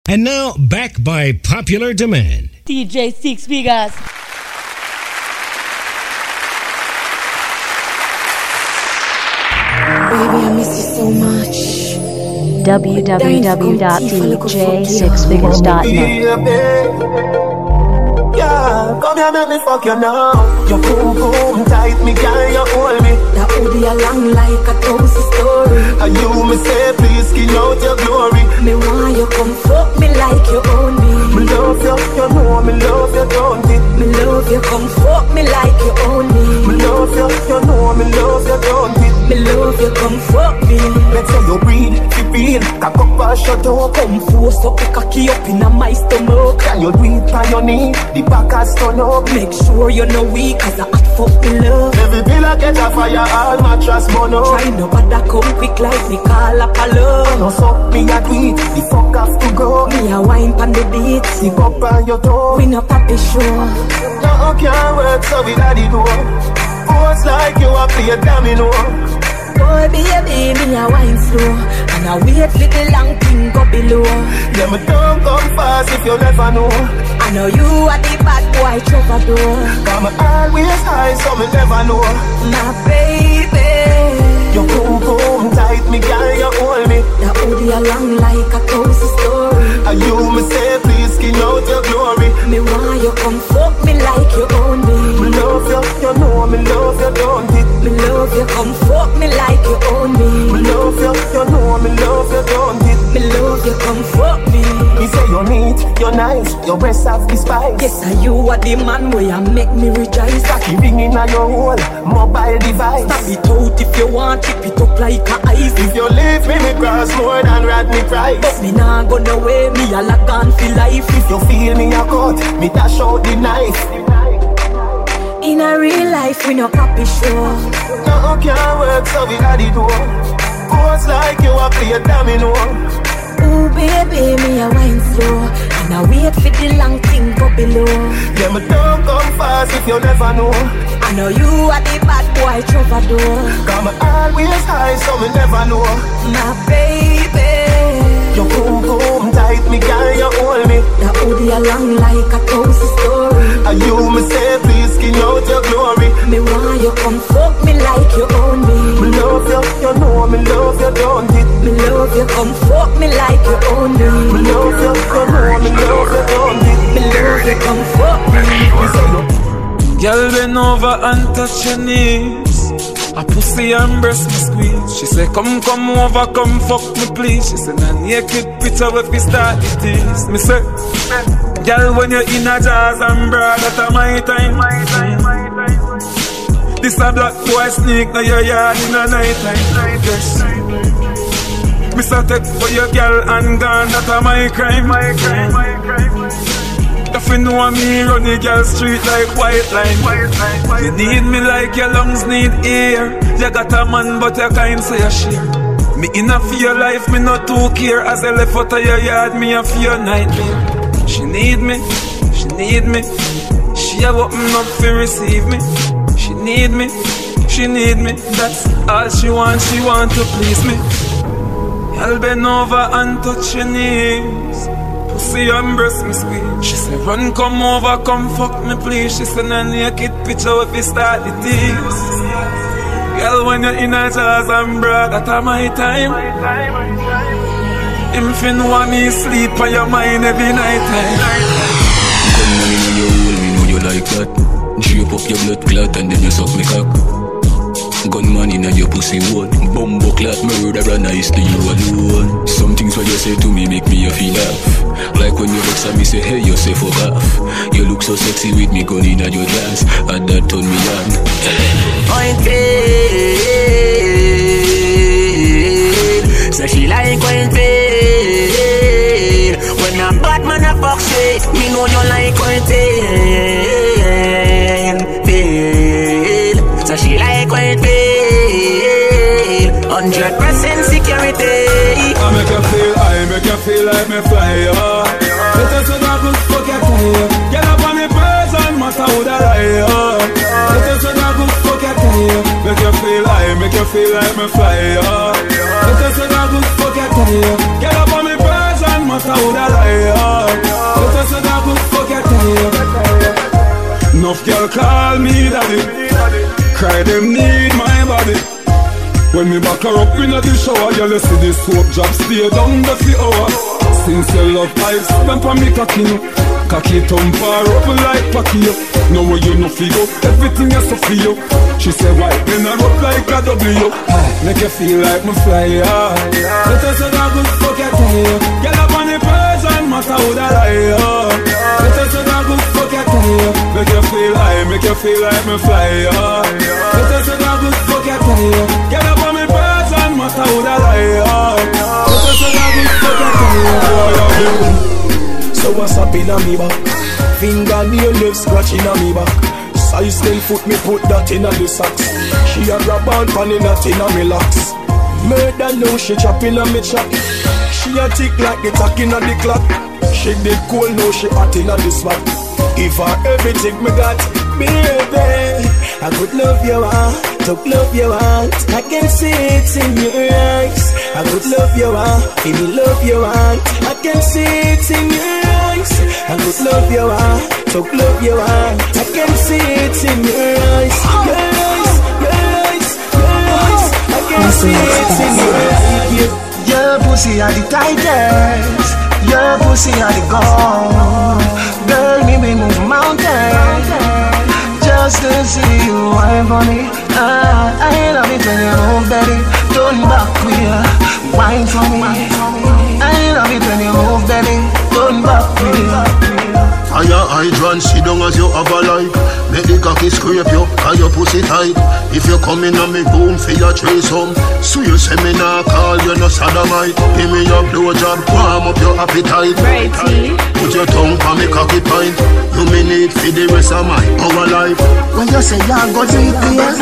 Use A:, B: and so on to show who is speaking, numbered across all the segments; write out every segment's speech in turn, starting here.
A: And now, back by popular demand,
B: DJ Six Figures.
C: Baby, I miss you so much.
D: www.dj6figures.net. Yeah, come here, make me fuck you now. Your boom boom tight, me girl, you hold me.
C: That hoodie along like a toasty story.
D: And you me say, please skin out your glory.
C: Me want you come fuck me like you own me.
D: Me love you, you know me love you, don't it?
C: Me love you, come fuck me like you own me.
D: Me love you, you know me love you, don't it?
C: Me love you, come fuck me.
D: Let's say you breathe, you feel. Cock up and shut up.
C: Come force up, cocky up in my stomach.
D: Can you do it on your knee? The back has turn up.
C: Make sure you're no weak, cause I hot fuck me love.
D: Every pillar catch a fire, all mattress burn up.
C: Try no bother come quick like me call up a love.
D: I know so, me a tweet, the fuck have to go.
C: Me a wine pan the beat.
D: Stick up on your toe.
C: We no papi show.
D: No can't work, so we let it go. Force like you a play domino.
C: Boy, baby, me a wine slow. And I wait for the long thing go below.
D: Yeah, me don't come fast if you never know.
C: I know you are the bad boy troubadour.
D: Come always high, so me never know.
C: My baby,
D: your boom boom tight, me girl, you hold me.
C: that hoodie along like a toasty story.
D: And you me say, please skin out your glory.
C: Me want you come fuck me like you own me.
D: Me love you, you know me love you, don't it?
C: Me love you, come fuck me like you own me.
D: Me love you, you know me love you, don't it?
C: Me love you, come fuck me.
D: Me say you're neat, you're nice, your breasts have the spice.
C: Yes, and you are the man where you make me rejoice.
D: Cocky ringing on your whole mobile device.
C: Stop it out if you want, keep it up like a ice.
D: If you leave me, me cross more than Rodney Price.
C: But me nah go no way, me a lock on for life.
D: If you feel me a cut, me dash out the knife.
C: In a real life, we no copy show.
D: No can't work, so we got it do. Course like you a play domino.
C: Ooh, baby, me a wine slow. And I wait for the long thing go below.
D: Yeah, me don't come fast if you never know.
C: I know you are the bad boy troubadour.
D: Come always high, so me never know.
C: My baby,
D: your boom boom tight, me girl, you hold me.
C: that hoodie along like a toasty story.
D: And you me say, please skin out your glory.
C: Me want you come fuck me like you own me.
D: Me love you, you know me love you, don't it?
C: Me love you, come fuck me like you own me.
D: Me love you, you know me love you, don't it?
C: Me love you, come fuck me.
E: Girl, bend over and touch your knees. A pussy and breast me squeeze. She say, come over, come fuck me please. She say, na naked picture if we start it is. Me say, girl, when you're in a jazz and bra, that's my time. This a black boy sneak, now your yard in a night time. Yes. Me say, take for your girl and gone, that's my crime. If you know me, run the girl street like white line. You need me like your lungs need air. You got a man but you can't say a share. Me in a fear life, me not too care. As I left out of your yard, me a fear nightmare. She need me, she need me. She a open up to receive me. She need me, she need me. That's all she want to please me. I'll bend over and touch your knees. Pussy and breast me squeeze. She say run, come over, come fuck me please. She say na naked picture if you start the tease. Girl, when you're in a jazz and bra, that's my time. Him fin want me sleep on your mind every night time.
F: Gun money in your hole, me know you like that. Drape up your blood clot and then you suck me cock. Gunman in your pussy one. Bumbo clot murderer nice to you alone. Some things what you say to me make me feel laugh. Like when you vex at me say hey you say fuck off. You look so sexy with me gun in your glass. And that turn me on.
G: Point so she like point when a bad man a fuck shit, me know you like point so she like when it feel 100% security.
E: I make you feel like me fly, let us know that good fuck your tie. Get up on the person, matter who the lie, let us know that good fuck your tie. Make you feel like me fly, let us know that good fuck your tie. Get up on the person, matter who the lie, Enough girl call me daddy. Cry them need my body. When me back her up in the shower, girl you see this soap drop stay down the for hour. Since your love pipes, stamp on me cocky no. Cocky thump her up like Packy. Know where you no feel up, everything is so for you. She said why, then I up like a W. Make you feel like me fly high. Let us say that good fuck you tell you. Get up on the person, matter who that I am. Let us say that good fuck you tell you. Make you feel high, make you feel like me fly high. Let us say that good fuck you tell you. Get up on me person, matter who that I am. Let us say that good fuck you tell you.
B: So what's up in a me back? Fingernail left scratching a me back. Size 10 foot me put that in a the socks. She a grab on pan in that in a me locks. Murder now she chopping a me chop. She a tick like the tack in a the clock. She did cool now she hot in a the spot. If her everything me got, baby, I could love you to love you want. I can see it in your eyes. I could love you in the love you want. I can see it in your eyes. I could love you to love you want. I can see it in your eyes. Your eyes, your eyes, your eyes. I can see it in your eyes. Your pussy are the tightest. Your pussy are the gold. Girl, me move mountains just to see you wine for me. I love it when you move, baby. Turn back queer, wine for me. I love it when you move, baby. Turn back queer. Fire hydrant, sit down as you have a life. Make the cocky scrape you, and your pussy tight. If you come in on me boom for your trace home. So you say me nah call you no sodomite. Give me your blowjob, warm up your appetite. Put your tongue on me cocky pint. You me need for the rest of my our life. When you say you go deep,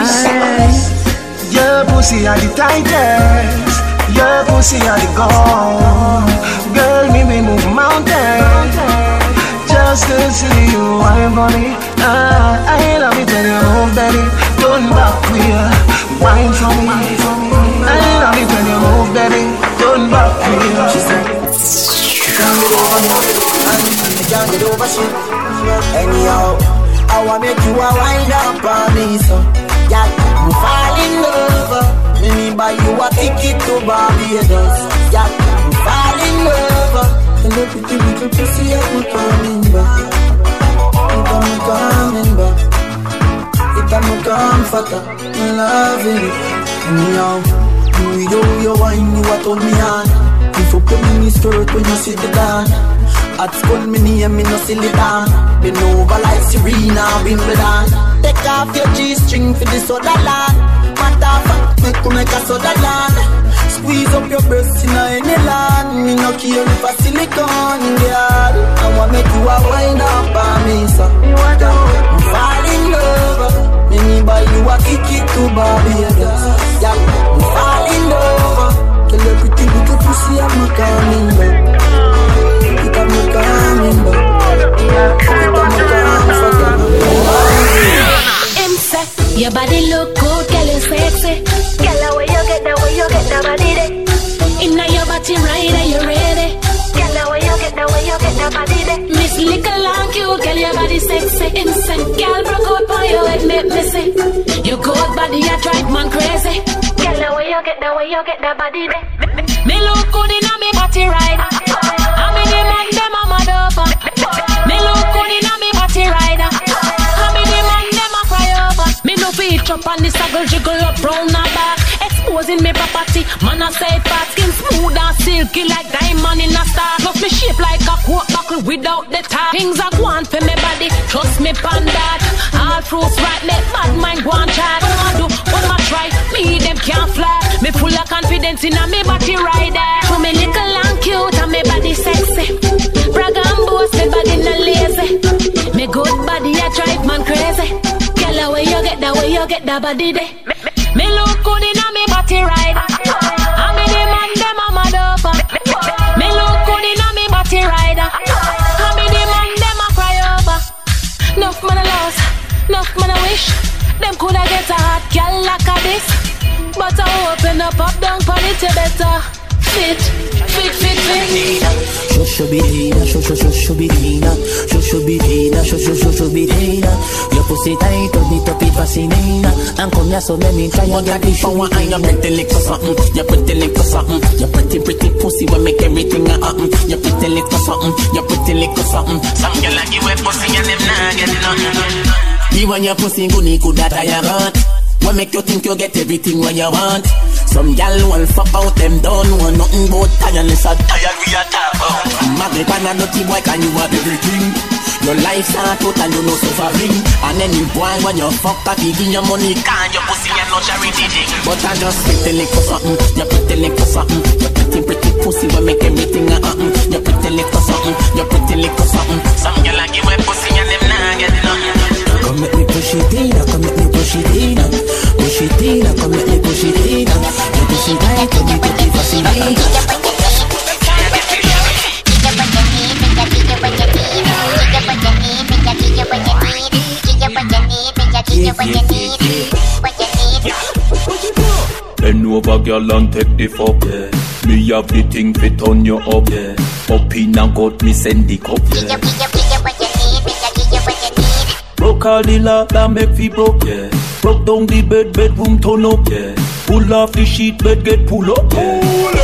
B: yes. Your pussy are the tightest. Your pussy are the gold. Girl, me move mountains just to see you wine for me. I love it when you move, baby. Turn back queer, wine for me. I love it when you move, baby. Turn back queer. She said, you can't get over me, and you can't get over shit. Anyhow, I wanna make you a wind up on me, so yeah, I'm falling in love. Me buy you a ticket to Barbados. Yeah, I'm falling in love. Hello, pretty little pussy, I'm coming back. If I'm coming back, if I'm comforter, I'm loving it. Anyhow, you wine, you a told me on. If you put me in skirt when you sit the down. At school, me name, me no silly down. Been over like Serena, Wimbledon. Take off your G-string for the soda land. Matter fact, make a soda land. Squeeze up your breasts in any land. Me no care if a silicone, girl. I wanna make you a wine up on me, so I'm fall in love. Me buy you a ticket to Barbados. Yeah, I'm fall in love. Tell your pretty little pussy I'm not coming back. I'm not coming back. I'm not coming back.
H: Your body look good, girl, you sexy. Girl, where you get that body there. Inna your body right, are you ready? Girl, where you get that body there. Miss Little and cute, girl, your body sexy. Instant, girl, broke out on your head, make me see. Your good body, you drive man crazy. Girl, where you get that body there. Me look good inna me body right. I mean the man dem a mad over. Me look good inna me body right. I mean the man dem a cry over. Me no feet up on the saddle, jiggle up round her back, exposing me property. Man I say fat skin smooth and silky like diamond in a star. Plus me shape like a quote buckle without the top. Things are going for me body, trust me pan that. All fruits right, make bad mind go and chat. What I do, what I try, me them can't fly. Me full of confidence in a me body rider. For me little and cute and me body sexy. Brag and boast, me body no lazy. Me good body I drive man crazy. Girl, where you get that body there. Me look good in a me body ride. I mean the man dem a mad over. Me look good in a me body ride. I mean the man dem a cry over. Enough man a lost, enough man a wish. Them coulda get a hot girl like a this, but I open up down pon it better. Fit.
G: Shoshobidina, shoshobidina, shoshobidina, shoshobidina. Your pussy tight, hold it up, it fascinating. And come here, so let me try and get this power. I am pretty little something, you're pretty little something. You're pretty pussy will make everything happen. You're pretty little something, you're pretty little something. Some girl like you with pussy and them nah get nothing. You and your pussy good, you could that I heart. What make you think you get everything what you want? Some gal will fuck out them don't want nothing but tiredness and tired we are talk about. Magnet and a nutty boy can you have everything? Your life's not out and you know suffering. And any boy when you fuck that he give your money can't your pussy and no charity thing. But I just pretty little something, you're pretty little something. You're pretty pussy will make everything happen. You're pretty little something, you're pretty little something. Some gal like you with pussy and them nah get nothing. Come make me push it in, come make me push it in. Push it in, come make me push it in. You push it right, come make me push it in.
F: Bend over, girl, and take the fuck, yeah. Me have the thing fit on you up, yeah. Up in and got me send the cup, yeah. Broke all the lock that make fi broke, yeah. Broke down the bedroom turn up, yeah. Pull off the sheet, bed get pull up, yeah.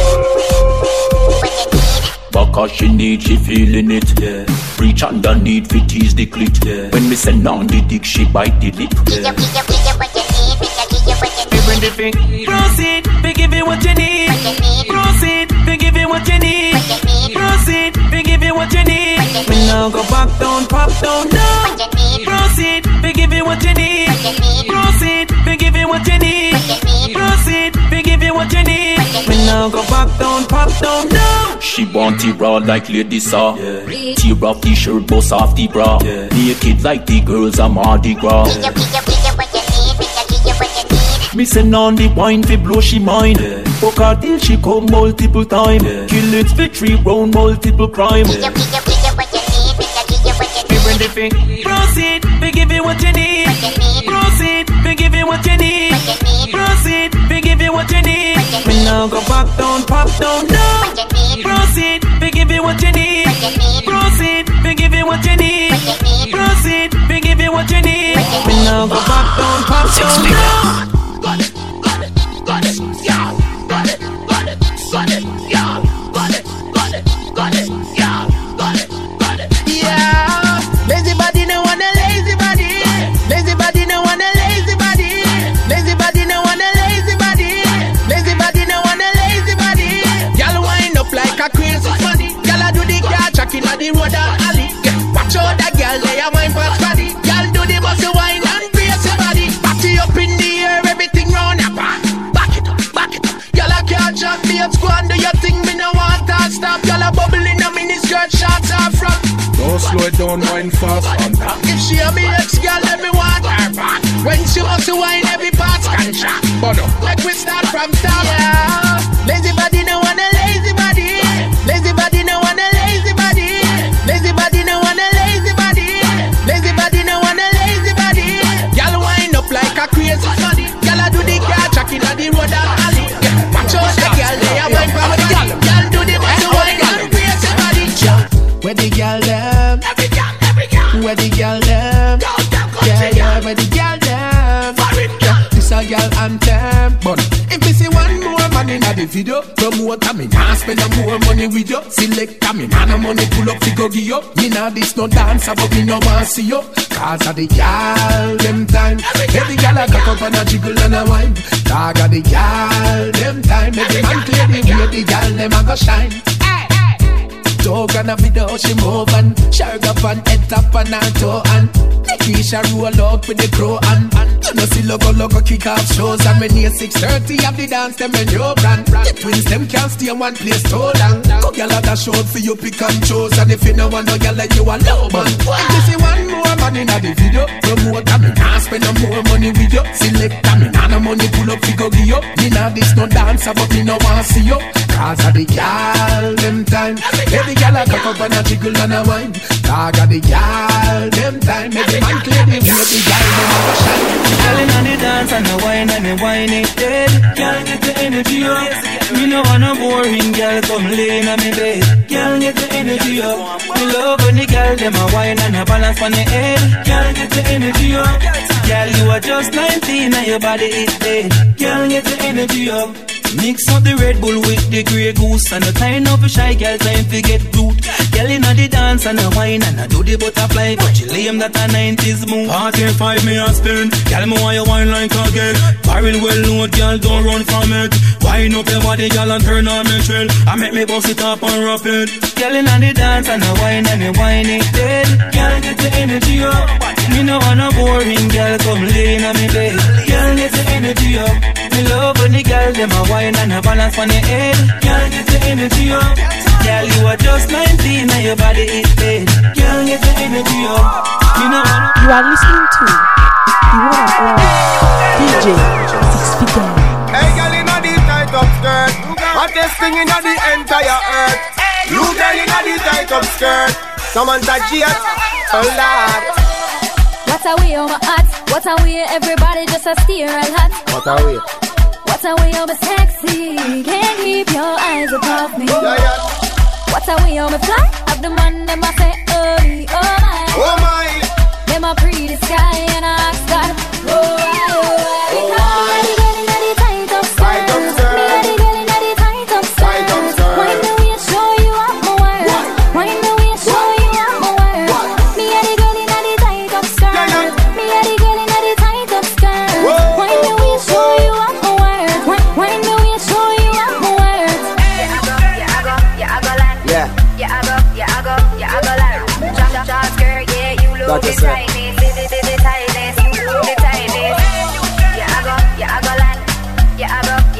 F: Baka she need, she feeling it, yeah. Reach underneath, fi tease the clit, yeah. When me send on the dick, she bite the lip, yeah.
G: Proceed, we give you what you need. Proceed, we give you what you need. Proceed, we give you what you need. We now go back down, pop down, down. Proceed, we give you what you need. Proceed, we give you what you need. Proceed, we give you what you need. We now go back down, pop down, down.
F: She want it raw like Lady Saw, yeah. Tear off the shirt, bust off the bra, yeah. Naked like the girls I'm Mardi Gras, yeah. Me send on the wine fi blow she mind, yeah. Fuck her till she come multiple time, yeah. Kill it victory round multiple crime, yeah.
G: Proceed, we give you what you need. Proceed, we give you what you need. Proceed, we give you what you need. We now go back down, pop down, down. Proceed, we give you what you need. Proceed, we give you what you need. Proceed, we give you what you need. We now go back down, pop down, down. Got it, yeah. Got it, yeah. Got it, yeah.
D: Yeah, lazy body no want a lazy body. Lazy body no want a lazy body. Lazy body no want a lazy body. Lazy body no want a lazy body. Y'all wind up like a crazy money. Y'all do the car track in the road or alley. Watch out that girl, they a wine fast body. Y'all do the muscle wine and brace your body. Party up in the air, everything round your back. Back it up. Y'all a can't drop me up, squad do your thing. Me no want to stop. Y'all a bubble in a mini skirt, shots are front.
B: Don't slow it down, wine fast on that.
D: If she a me ex girl, let me want her back. When she wants to wine, every part's contract.
B: But no.
D: Like we start from top. Yeah. Lazy body no want a lazy body. Lazy body no want a lazy body. Lazy body no want a lazy body. Lazy body no want a lazy body. Y'all wind up like a crazy money. Y'all do the car track in the road and alley. Watch out the girl, they a wine from the girl. Y'all do the muscle wine and crazy body. Where the girl them? Every girl. Where the girl them? Yeah, where the girl them? Yeah, this a girl anthem. But if you see one more man in the video, promote me, nah spend no more money with you. Select me, nah no money pull up to go give you. Me nah this no dance, but me no want see you. Cause of the girl them time. Every girl a cock up and a jiggle and a wine. Dog of the girl them time. Every man clear the way the girl them a go shine. Dog and a video she move and shark up and head up and her toe and Nikisha roll out with the crow and you know see logo kick off shows and when near 6:30 have the dance them in your brand. The twins them can't stay in one place too long. Go gyal at a show for you pick and choose and if you no want no gyal then you a low man. If you see one more man in the video, promote me nah spend no more money with you. Select me nah no money pull up fi go give you. Me nah this no dancer but me no want see you. Cause of the gyal them time. Every gyal a cock up and a jiggle and a wine.
I: Dog of the girl, them time every man clear the way. The girl them have a shine.
J: Girl inna the dance and the wine and the wine it dead. Girl get the energy up. Me no want no boring girl come lay inna me bed. Girl get the energy up. Me love when the girl them a wine and a balance on the head. Girl get the energy up. Girl you are just 19 and your body is dead. Girl get the energy up. Mix up the Red Bull with the Grey Goose and the kind of a shy girl time to get root. Girl inna the dance and the wine and I do the butterfly, but you lame that a 90s move.
E: Party 5 me a spin, girl me want you wine like a girl. Barrel well load, girl don't run from it. Wine up your body, girl and turn on me trail. I make me bust it up and rough it.
J: Girl inna the dance and the wine and the wine it dead. Girl get the energy up. Me no want no boring girl come lay inna me bed. Girl get the energy up. Me love when the girl them a wine and a balance on the head. Girl get the energy up. Girl you are just 19 and your body is dead. Girl get the energy up.
K: You are listening to the one and only DJ 6 Feet Down.
B: Hey girl inna the tight up skirt, hottest thing inna the entire earth. You girl inna the tight up skirt, someone's a jet, oh lord.
L: What a way on my heart, what a way everybody just a steer a lot.
B: What a way.
L: What a way I'm sexy, can't keep your eyes above me.
B: Yeah, yeah.
L: What a way I'm fly, have the man them I say, oh me, oh my.
B: Oh my.
L: Them a pretty sky and I ask God, oh I, oh I. Because me a the girl inna the tight up skirt. Me a the girl inna the tight up skirt. Why do we show you up my world? Why do we show you up my world? Me a the girl inna the tight up skirt. Me a the girl inna the tight up skirt. Why do we show you up my world? Why do we show you up my world? Yeah, I go like.
B: Yeah.
L: Yeah, I go like. Short skirt, yeah, you look the tightness, the tightness, you look the tightness. Yeah, I go like. Yeah,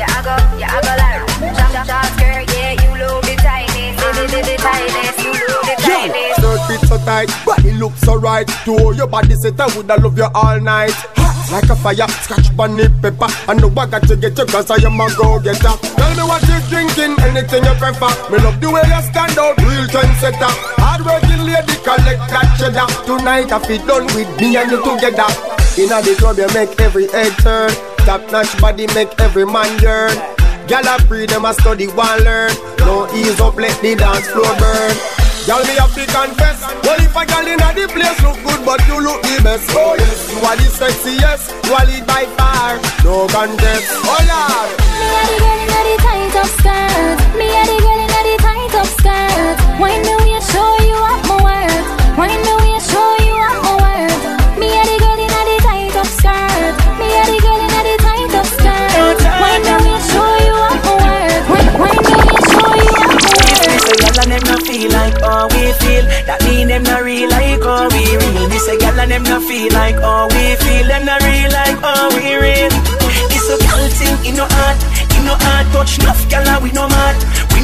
L: I go like. Short skirt, yeah, you look the tightness, the tightness, you look the tightness.
B: Skirt fit so tight, body look so right. To your body set, I woulda love you all night. Like a fire, scratch bunny pepper. I know I got to get you cause I am a go-getter. Tell me what you drinking, anything you prefer. Me love the way you stand out, real trendsetter. Hard-working lady, collect that cheddar. Tonight I feel done with me and you together. Inna the club you make every head turn. Top-notch body make every man yearn. Gyal a free, them a study, one learn. No ease up, let the dance floor burn. Y'all me have to confess. Well, if a girl inna the place look good, but you look the best. Oh yes, you are the sexiest. You are lead by far, no contest. Oh Lord.
L: Me a the girl inna the tight up skirt. Me a the girl inna the tight up skirt. Why do we show you up my world? Why do we show you up my world? Me a the girl inna the tight up skirt. Me a the girl inna the tight up skirt. Why do we show you up my world? Why do we show you up my world?
J: Gyal and them no feel like how we feel. That mean them no real like how we real. This a gyal and them no feel like how we feel. Them no real like how we real. This a gyal thing in no heart, touch enough gyal and we no mad,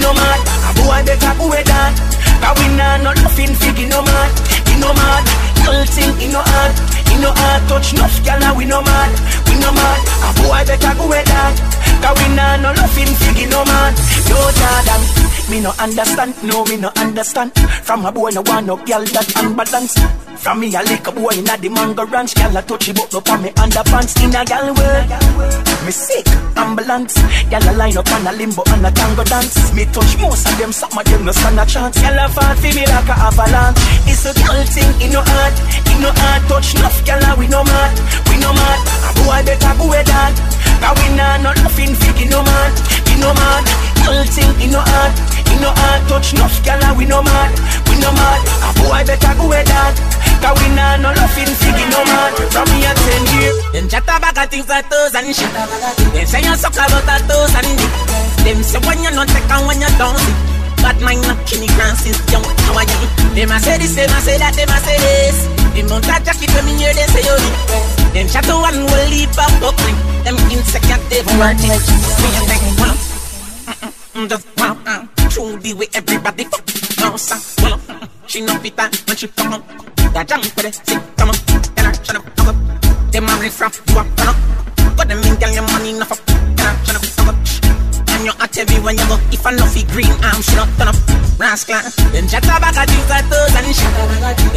J: A boy better go with that. Cause we nah no nothing fig in no mad, Gyal thing in no heart, touch enough gyal and we no mad, A boy better go with that. Cause we nah no nothing fig in no mad. No Jordan. Me no understand, no me no understand. From a boy no want no girl that unbalanced. From me a little boy inna the mango ranch, girl a touchy but no on me underpants. In a girl world, me sick, ambulance. Girl a line up on a limbo and a tango dance. Me touch most of them, some of them no stand a chance. Girl a fall for me like a avalanche. It's a girl thing in no heart, touch enough girl a we no mad, A boy better go with that. Cause we nah no nothing fig in no man, Girl thing in no heart, touch enough girl a we no mad, A boy better go with that. Cause we nah no nothing fig in no man. From me a 10 years. Them chat about things like toes and shit. Them say you suck about a toes and dick. Them say when you not take and when you don't see. But mine not Kenny Grant since young. How are you? Them a say this, them a say that, them a say this. Them don't touch jacket when me hear them say you dick. Them chat to one will leave up buckling. Them insecure they worth it. Me a think just true the way everybody fuck. No sir, she no fit that when she come up. That jump for the sick come up. And I shut up, come up. Them a riff raff, you up, turn up. Got them in, girl, your money enough up. And I shut up, come up. And you at every when you go. If I know fi green, I'm shut up, turn up. Rascal, then chat about a things like those and shit.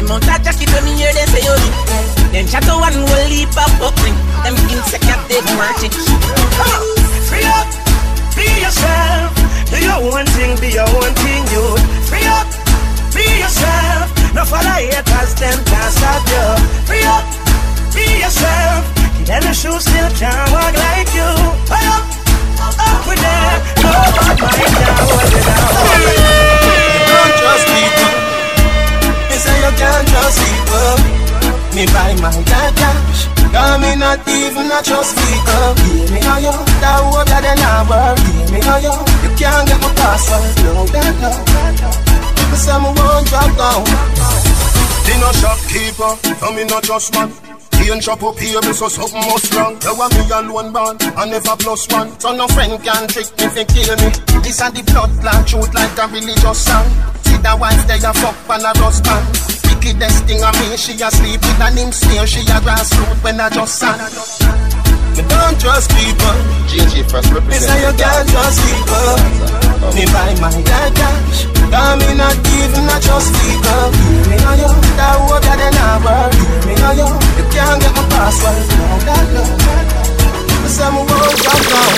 J: amount of jacket when me hear them say you live. Them chat to one will leap up buckling. Them insect cat they merchant.
M: Free up, be yourself. Do your own thing, be your own thing, you. Free up, be yourself. No follow haters, them can't stop you. Free up, be yourself. Then the shoes still can't walk like you. Up with them. No bad mind now, hold it down. You don't trust people. Me say you can't trust people. Me buy my cash. Cause me not even a trust people. Give me how you, that hope that they not work. Give me how you can't get my password. No, that no. Me say me won't drop down. Me no shopkeeper, so me no trust man. He ain't shop up here, so something must wrong. You want me alone born, and never plus one. So no friend can trick me if they kill me. This are the blood clot truth like a religious song. See the wife they a fuck and a husband. Wickedest thing of me, she a sleep with an him snare. She a grassroots when I just sang. Me don't trust people.
N: GG first represent.
M: Me say you can't trust people. Me buy my cash. Cause me not even a trust people. Me know you, that hope that they not work. Me know you can't get my password. No, that no. Me say me won't drop down.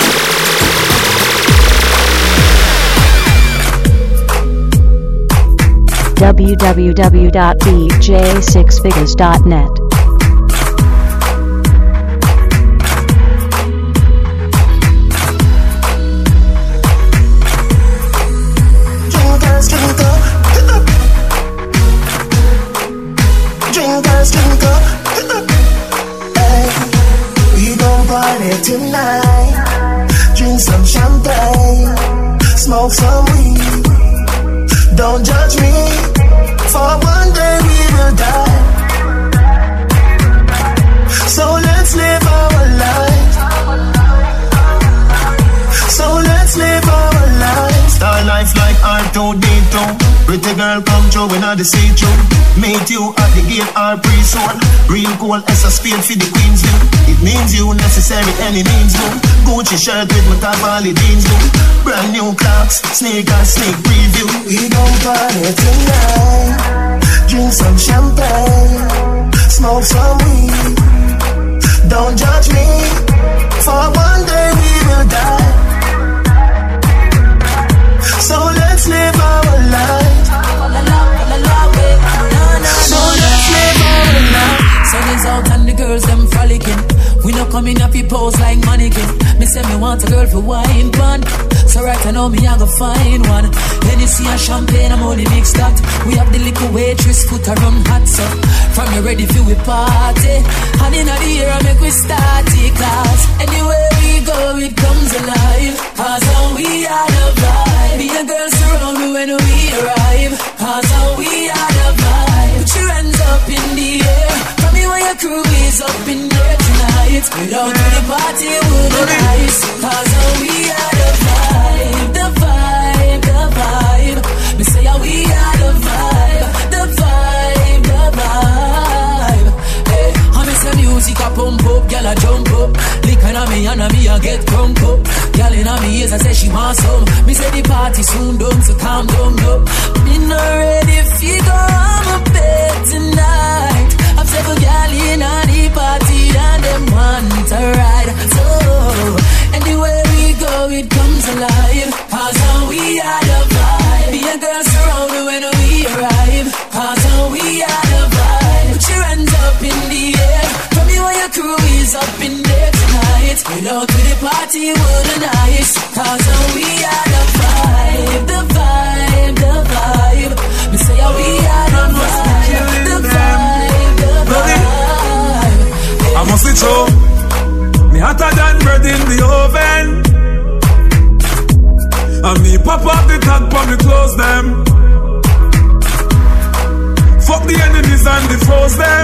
O: www.dj6figures.net.
M: Drinkers, drink up. Hey, we gon' party tonight. Drink some champagne, smoke some weed. Don't judge me, for one day we will die. So let's live our life. So let's live our life. Star life like R2D2. Pretty girl come through when I see you. Meet you at the gate or pre-sold. Real cool as a spade for the queens do. It means you necessary any means do. Gucci shirt with my Cavalli jeans do. Brand new clocks, sneakers, sneak preview. We gon' party tonight. Drink some champagne, smoke some weed. Don't judge me, for one day we will die. So let's live our life. So let's live our life.
P: Sun is out and the girls them frolicking. We no coming up in pose like mannequin. Me say me want a girl for wine pan. So right now me I go find one. Hennessy and champagne I'm only mixed that. We have the little waitress put her on hot so. From you ready for we party. And in the year I make we start it. Cause anywhere we go it comes alive. Cause how we are the vibe. Me and girls surround me when we arrive. Cause how we are the vibe. Put your hands up in the air. Tell me where your crew is up in there tonight. Without the party would be nice. Cause how we are the vibe. The vibe, the vibe. Me say how we are the vibe. The vibe, the vibe. Hey, I miss the music a pump up. Girl a jump up. Lick on me and me a get drunk up. Girl in me ears I say she want some. Me say the party soon done so calm down up. Me not ready if you go on my bed tonight. I've several girl in on the party and them want to ride. So anywhere we go it comes alive. Cause how we are the vibe. Me and girls surround me when we arrive. Cause how we are the vibe. Put your hands up in the air. Tell me where your crew is up in there tonight. Without to the party wouldn't nice. Cause how we are the vibe. The vibe, the vibe. Me say how we are the vibe. The vibe, the vibe.
E: I must be true. Me hotter than bread in the oven. And me pop up the tag for me close them. Fuck the enemies and the foes them.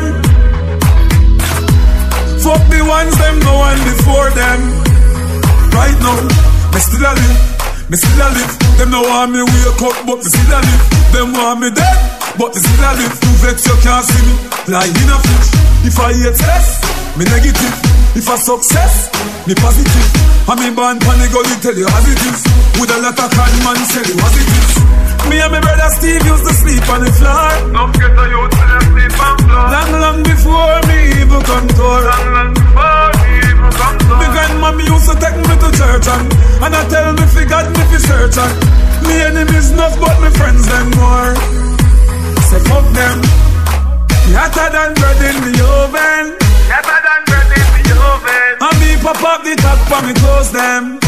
E: Fuck the ones them no one before them. Right now, me still a live. Me still a live. Them no want me wake up, but me still a live. Them want me dead, but me still a live. You vex you can't see me, like in a fish. If I hate less, me negative. If I success, me positive. I me born pan the gully tell you as it is. With a lot of con man tell you as it is. Me and my brother Steve used to sleep on the floor. Now get a youth to sleep on the floor. Long before me even come to her. Long before me even come to her. The grandmommy used to take me to church and I tell me fi God me fi search her. Me enemies enough but my friends them more. Say fuck them. Hotter than bread in the oven. Hotter than bread in the oven. And me pop up the top for me close them.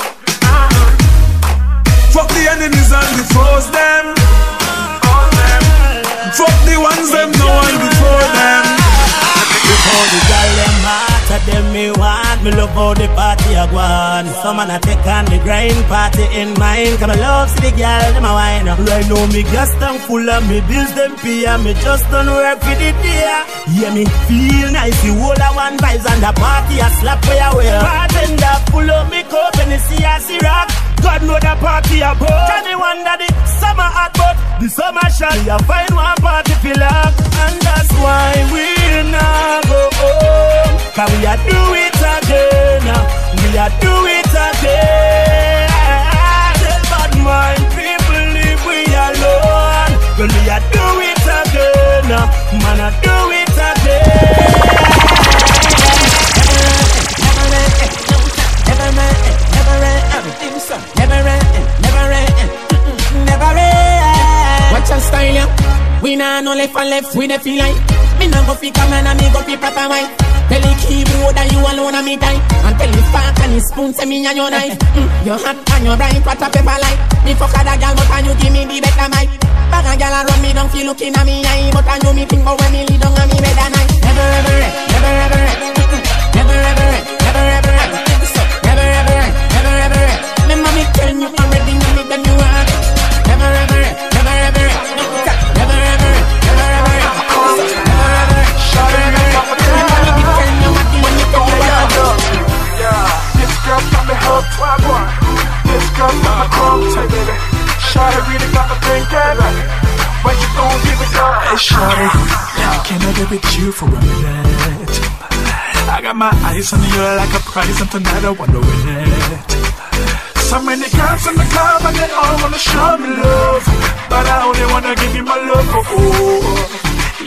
E: Fuck the enemies and the foes them. Fuck the ones them no one before them.
J: Before the girl them heart of them me want. Me love how the party a go on. Some man a take on the grind party in mind. Cause I love see the girl them a wine. Right now me gas tank full of me bills them pay. And me just done work for the day. Yeah me feel nice. You hold a one vibes and the party a slap for your way. Bartender full of me cup and the see a rock. God know the party a boat. Can you wonder the summer hot but the summer shot. You find one party feel up. And that's why we not go home. Cause we a do it again. We a do it again. The bad mind people leave we alone. But we a do it again. Man a do it again.
G: Watch our style, yeah. We nah no left and left, we dey feel like. Me nah go fi come and me go fi proper wine. Tell the keyboard that you alone and me die. And tell the fork and the spoon say me and your knife. Your hot and your bright, what a pepper light. Me fuck a da gal, but and you give me the better mic. Bag a gal a run me down, feel looking at me eye. But I know me think about when me lead down and me better night. Never ever wreck, never ever wreck. Never ever wreck, never ever wreck. Never ever wreck, never ever wreck. Remember me telling you already, you need them you want. Never ever wreck, never ever wreck. Never ever wreck, never ever wreck. Never ever wreck, never ever wreck. Remember me keep telling you what you need them you want.
E: Yeah, this girl got me hooked, why boy? This girl got me hooked, hey baby. Shawty really got me thinking, when you gon' give it up? Hey shawty, can I get with you for a minute? I got my eyes on you like a prize, and tonight I wanna win it. So many girls in the club and they all wanna show me love, but I only wanna give you my love. Oh,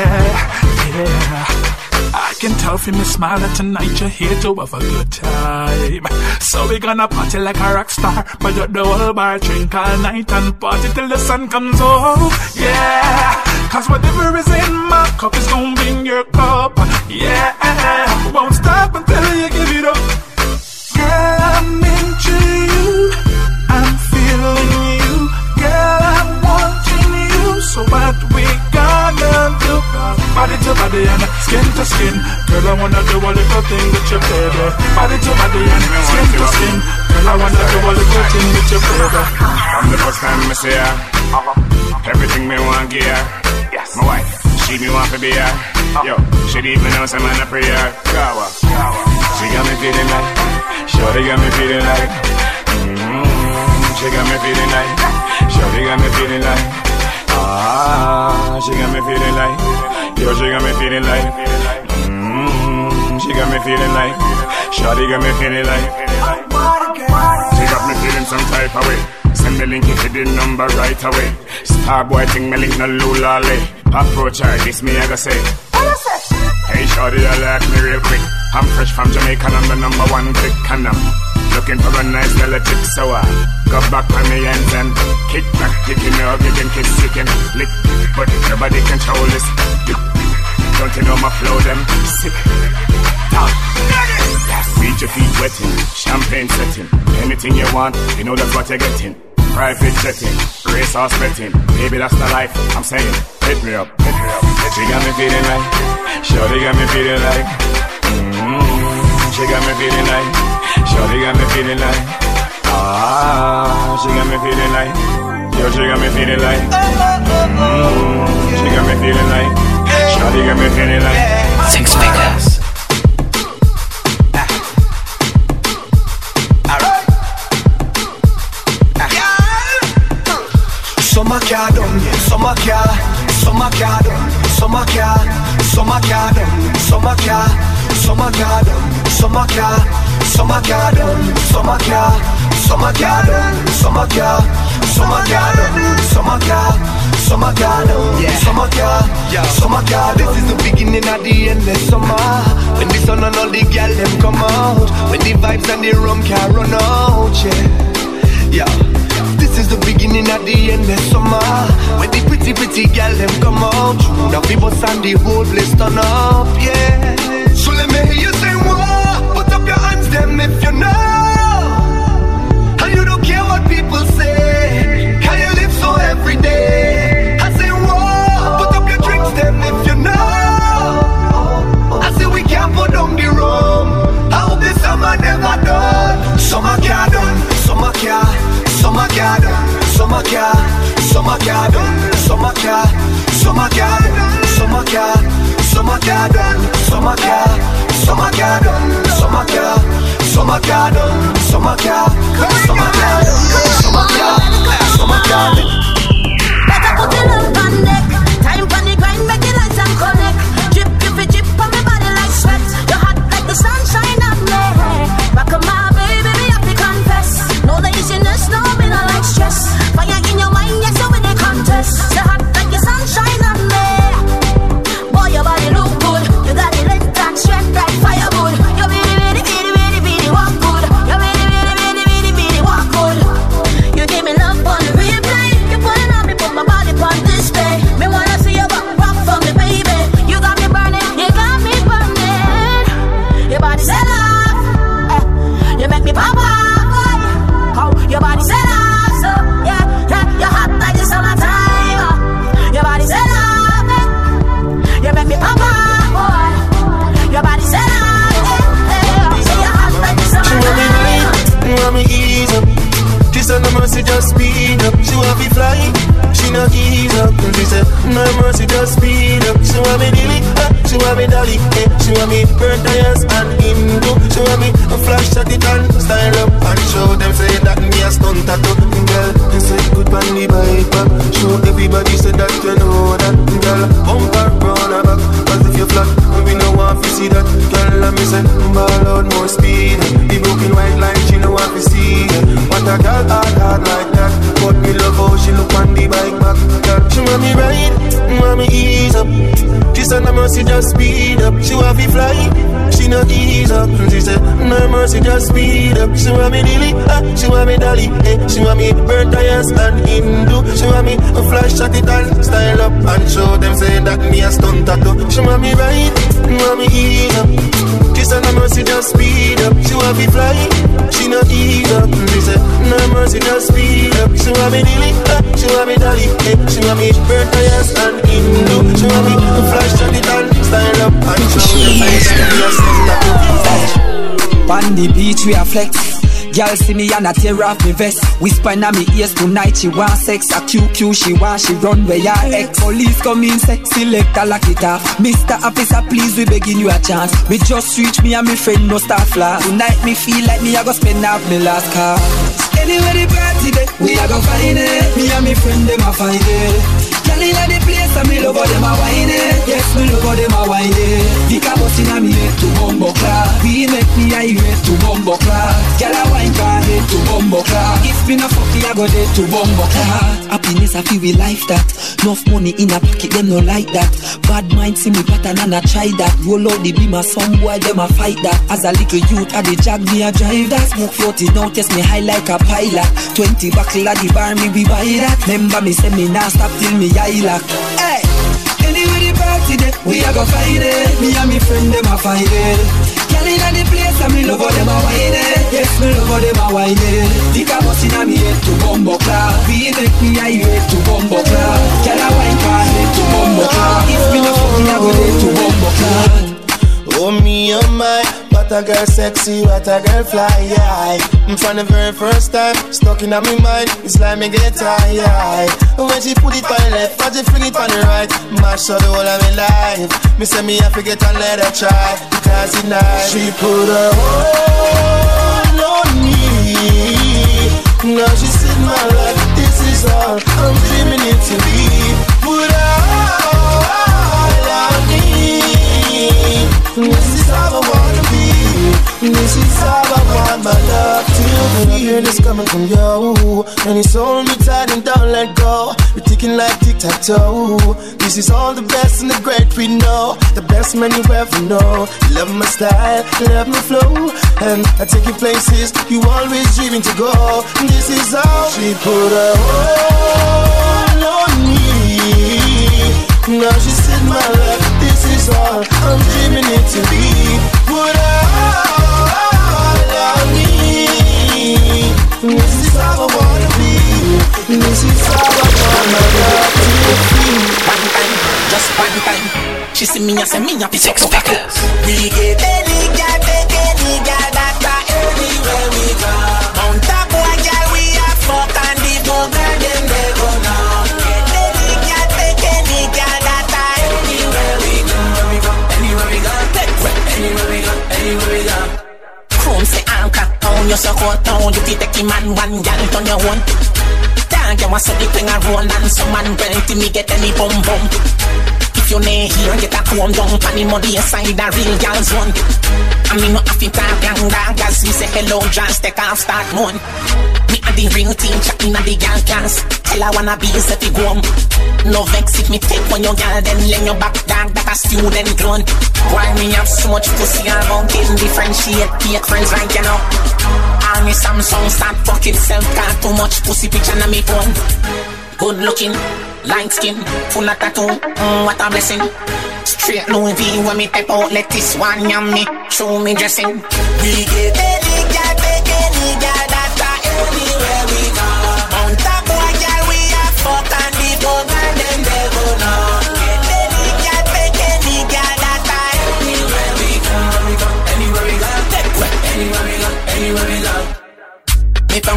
E: yeah. I can tell from your smile that tonight you're here to have a good time. So we gonna party like a rock star, but you're the whole bar, drink all night and party till the sun comes up. Yeah, cause whatever is in my cup is gonna be in your cup. Yeah, won't stop until you give it up. Girl, I'm into you, I'm feeling you. Girl, I'm wanting you, so what we gonna do? Body to body and skin to skin. Girl, I wanna do a little thing with your baby. Body to body and skin to skin. Girl, I wanna do a little thing with your baby.
N: From the first time I see her, everything me want give her. Yes. My wife, she me want to be her. Yo, she even know some man a prayer. She got me feeling like, shorty got me feeling like. She got me feeling like, shorty got me feeling like. She got me feeling like, yo, she got me feeling like. She got me feeling like, shorty got me feeling like. She got me feeling some type of way. Send me link if you the number right away. Starboy thing me link no lulale. Approach her, this me I go say. Hey shorty, I like me real quick. I'm fresh from Jamaica and I'm the number one click. And I'm looking for a nice little chick. So I go back on me ends and kick back, kicking up, you can kiss, you can lick. But nobody control this. Don't you know my flow, them sick. Talk. Beat your feet wetting, champagne setting. Anything you want, you know that's what you're getting. Private jetting, race horse betting. Baby, that's the life, I'm saying. Hit me up, hit me up. She got me feeling like, shorty got me feeling like. She got me feeling like, shorty got me feeling like. She got me feeling like, yo, she got me feeling like. She got me feeling like, shorty got me feeling like.
Q: 6 figures.
B: Summer car done, summer car, summer car done, summer car, summer car done, summer car, summer car done, summer car, summer car done, summer car, summer car done, summer car.
Q: summer car done, summer car done, summer car, summer car. This is the beginning of the endless summer. When the sun and all the girl them come out, when the vibes and the rum can run out, yeah. This is the beginning of the endless summer. When the pretty girl them come out, the people and the whole place turn up, yeah. So let me hear you say whoa. Put up your hands them if you know, and you don't care what people say. Can you live so every day? I say whoa. Put up your drinks them if you know. I say we can't put down the rum. I hope this summer never done. Summer car done, summer car. Summer car done, summer car, summer car done, summer car, summer car done, summer car, summer car done, summer car, summer car done, summer car, summer car done, summer car, summer car done, summer car, summer car done.
C: Better put your love on deck. Time for the grind, make it nice and connect. Drip, drip, drip on my body like sweat. You're hot like the sunshine on me. Back on my baby, me have to confess. No laziness, no. Stress, fire in your mind, yes, so in the contest. So hot like the sunshine on me. Boy, your body look good. You got it lit and straight like firewood. You really walk good. You really walk good. You give me love on the replay. You putting on me, put my body on display. Me wanna see you rock for me, baby. You got me burning, you got me burning. Your body set off, you make me pop up. How your body set off. You're hot like the summertime. Your body's set up, you make me pop up, boy. Your body's set up, so you're hot like the summertime.
Q: She want me ease up. This and no mercy just speed up. She want me fly, she not ease up. She said no mercy just speed up. She want me dilly, she want me dolly, she want me burn tires and Hindu. She want me a flash shot it and style up and show them say that me a stunt tattoo. Girl, you say good on the bike back. Show everybody say that you know that. Girl, bumper round her back. Cause if you flat, we no want to see that. Girl, let me say ball out more speed. The broken white line, she no want to see. What a girl hard like that. But me love how she look on the bike back. Girl, she want me ride, want me ease up. Kiss and no mercy just speed up. She want me fly, she not ease up. She said no mercy just speed up. She want me dilly, she want me dolly, she want me burn tires and Hindu. She want me a flash shot it and style up and show them say that me a stunt tattoo. She want me ride, want me ease up. Kiss and no mercy just speed up. She want me fly, she not ease up. She said no mercy just speed up. She want me dilly, she want me dolly, she want me burn tires and Hindu. She want me a flash shot it and style up and show them say that me a stunt tattoo.
R: On the beach we a flex. Girl see me and a tear off me vest. Whisper in me ears tonight she want sex. A QQ she want, she run where your ex. Police come in say select a lock it off. Mr. Officer please we begging you a chance. Me just reach me and me friend no start flash. Tonight me feel like me a go spend half me last car. Anywhere the party day, we a go find it. Me and me friend them a find it. Girl inna the place and me love how them a whine it. Yes me love how them a whine it. Vika bust inna me head to bumbo clap. We make me irate to bumbo clap. Girl a whine car head to bumbo clap. If me no fuck me a go dead to bumbo clap. Happiness I feel we life that. Enough money in a pocket them no like that. Bad mind see me pattern and I try that. Roll out the beam of some boy them a fight that. As a little youth I dey jag me a drive that. Smoke 40 now test me high like a pilot. 20 buckle at the bar me we buy that. Remember me say me nah stop till me eye lock. Hey, anywhere the party day, we a go find it. Me and me friend them a find it. Girl inna the place and me love how them a whine it. Yes me love how them a whine it. Vika bust inna me head to bumbo clap. We make me irate to bumbo clap. Girl a whine car head to bumbo clap. If me no fuck me a go dead to bumbo clap.
Q: Oh me oh my, what a girl sexy, what a girl fly, yeah. From the very first time, stuck in my mind, it's like me get tired. When she put it on the left, when she fling it on the right, mash up the whole of my life. Me say me I forget and let her try, because it's nice. She put her hold on me. Now she said my life, this is all I'm dreaming it to be. Put her all on me. This is how I wanna be. This is how I want my love to be. fear is coming from you, and it's hold me tight and don't let go. We're ticking like tic-tac-toe. This is all the best and the great we know, the best man you ever know. You love my style, you love my flow, and I take you places you always dreaming to go. This is how she put her all on me. Now she's in my life. This is all I'm dreaming it to be. Put her all on me. This is how I wanna be. This is how I wanna be.
J: One time, just one time. She see me and say me happy sex suckers. We get any girl, take any girl that anywhere we go. On top boy girl we are fuck and the girl them they go now. Get any girl, take any girl that anywhere we go. Anywhere we go, anywhere we go, anywhere we go. Chrome say anchor on your circle town. You fi take him man one girl on your own. Thank you, I said the thing I roll and some man ready me get any bum bum. If you nay here, get a comb down on the muddy inside a real girl's one. I mean, no have to talk young as we say hello, just take off, start one. Me and the real teacher in the girl class. Tell her wanna be a set go home. No vex if me take one your girl, then lay your back down that a student grown. Why me have so much pussy around in differentiate fake friends right you know. And me Samsung start fuck itself, got too much pussy picture on me phone. Good looking, light skin, full of tattoo, what a blessing. Straight Louis V when me type out, let this one yummy, show me dressing. We get any girl, take any girl, that's anywhere we go. On top boy girl, we are fuck and the dog and them they go now. Get any girl, take any girl, that's anywhere we go. Anywhere we go, anywhere we go, anywhere we go. Me fuck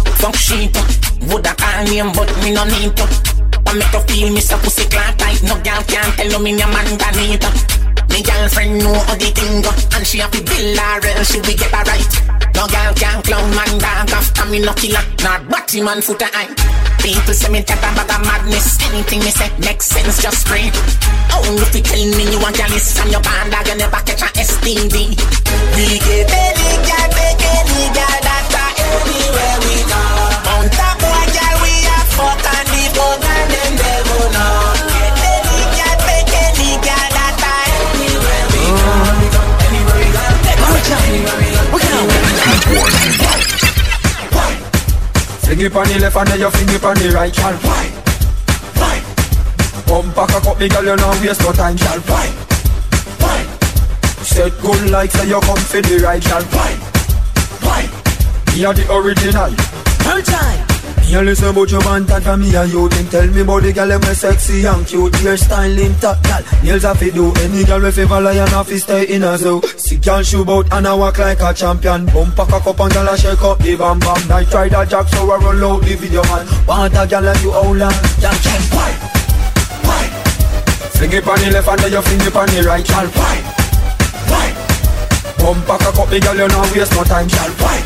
J: she, woulda call name but me no need to. I make her feel me so pussy clock tight. No girl can't tell no me a man got it. Me girlfriend know how the thing go, and she have to bill her else she will get her right. No girl can't clown man dog after me no killer, nor batty man foot a eye. People say me type of bag of madness. Anything me say makes sense, just spray. Oh, if you tell me you want your list and your band dog, you never catch a STD. We get any girl, take any girl, that's anywhere we go. On top boy girl, we are fuck and the dog and them they go now. Get any girl, take any girl, that's anywhere we go. Anywhere we go, anywhere we go, anywhere we go.
B: Fling it on the left and then you fling it on the right, girl. Why? Come back a cup, me girl, you not waste no time, girl. Why? Set good like say you come for the right, girl. Why? Me are the original.
J: All time.
B: You listen about your man that from me and you think. Tell me about the girl them sexy and cute. Hairstyle top girl, nails have to do. Any girl with favor lion have to stay in a zoo. See girl shoe bout and I walk like a champion. Bump pack a cup and girl a shake up the bam bam. I try that jack so I roll out the video man. Want a girl like you how long? Girl can why? Fling it on the left and then you fling it on the right, girl. Why? Bump pack a cup, me girl you not waste no time, girl. Why?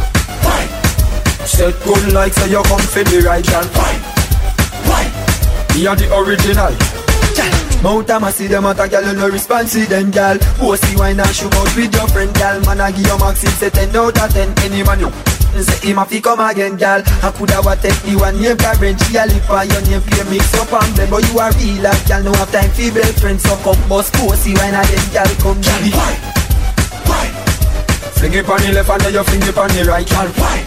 B: Set good like say you come for the right, girl. Why? Me are the original. Mount a see them at a girl, you no response to them, girl. Pussy wine and shoot out with your friend, girl. Man I give you maxi, say 10 out of 10. Any man you say him have to come again, girl. I coulda what take the one name Karen. She a lip on your name, play mix up and blend. But you a real life, girl, no have time for best friends. So come bust pussy wine and then, girl, come give me. Why? Fling it on the left and then you fling it on the right, girl. Why?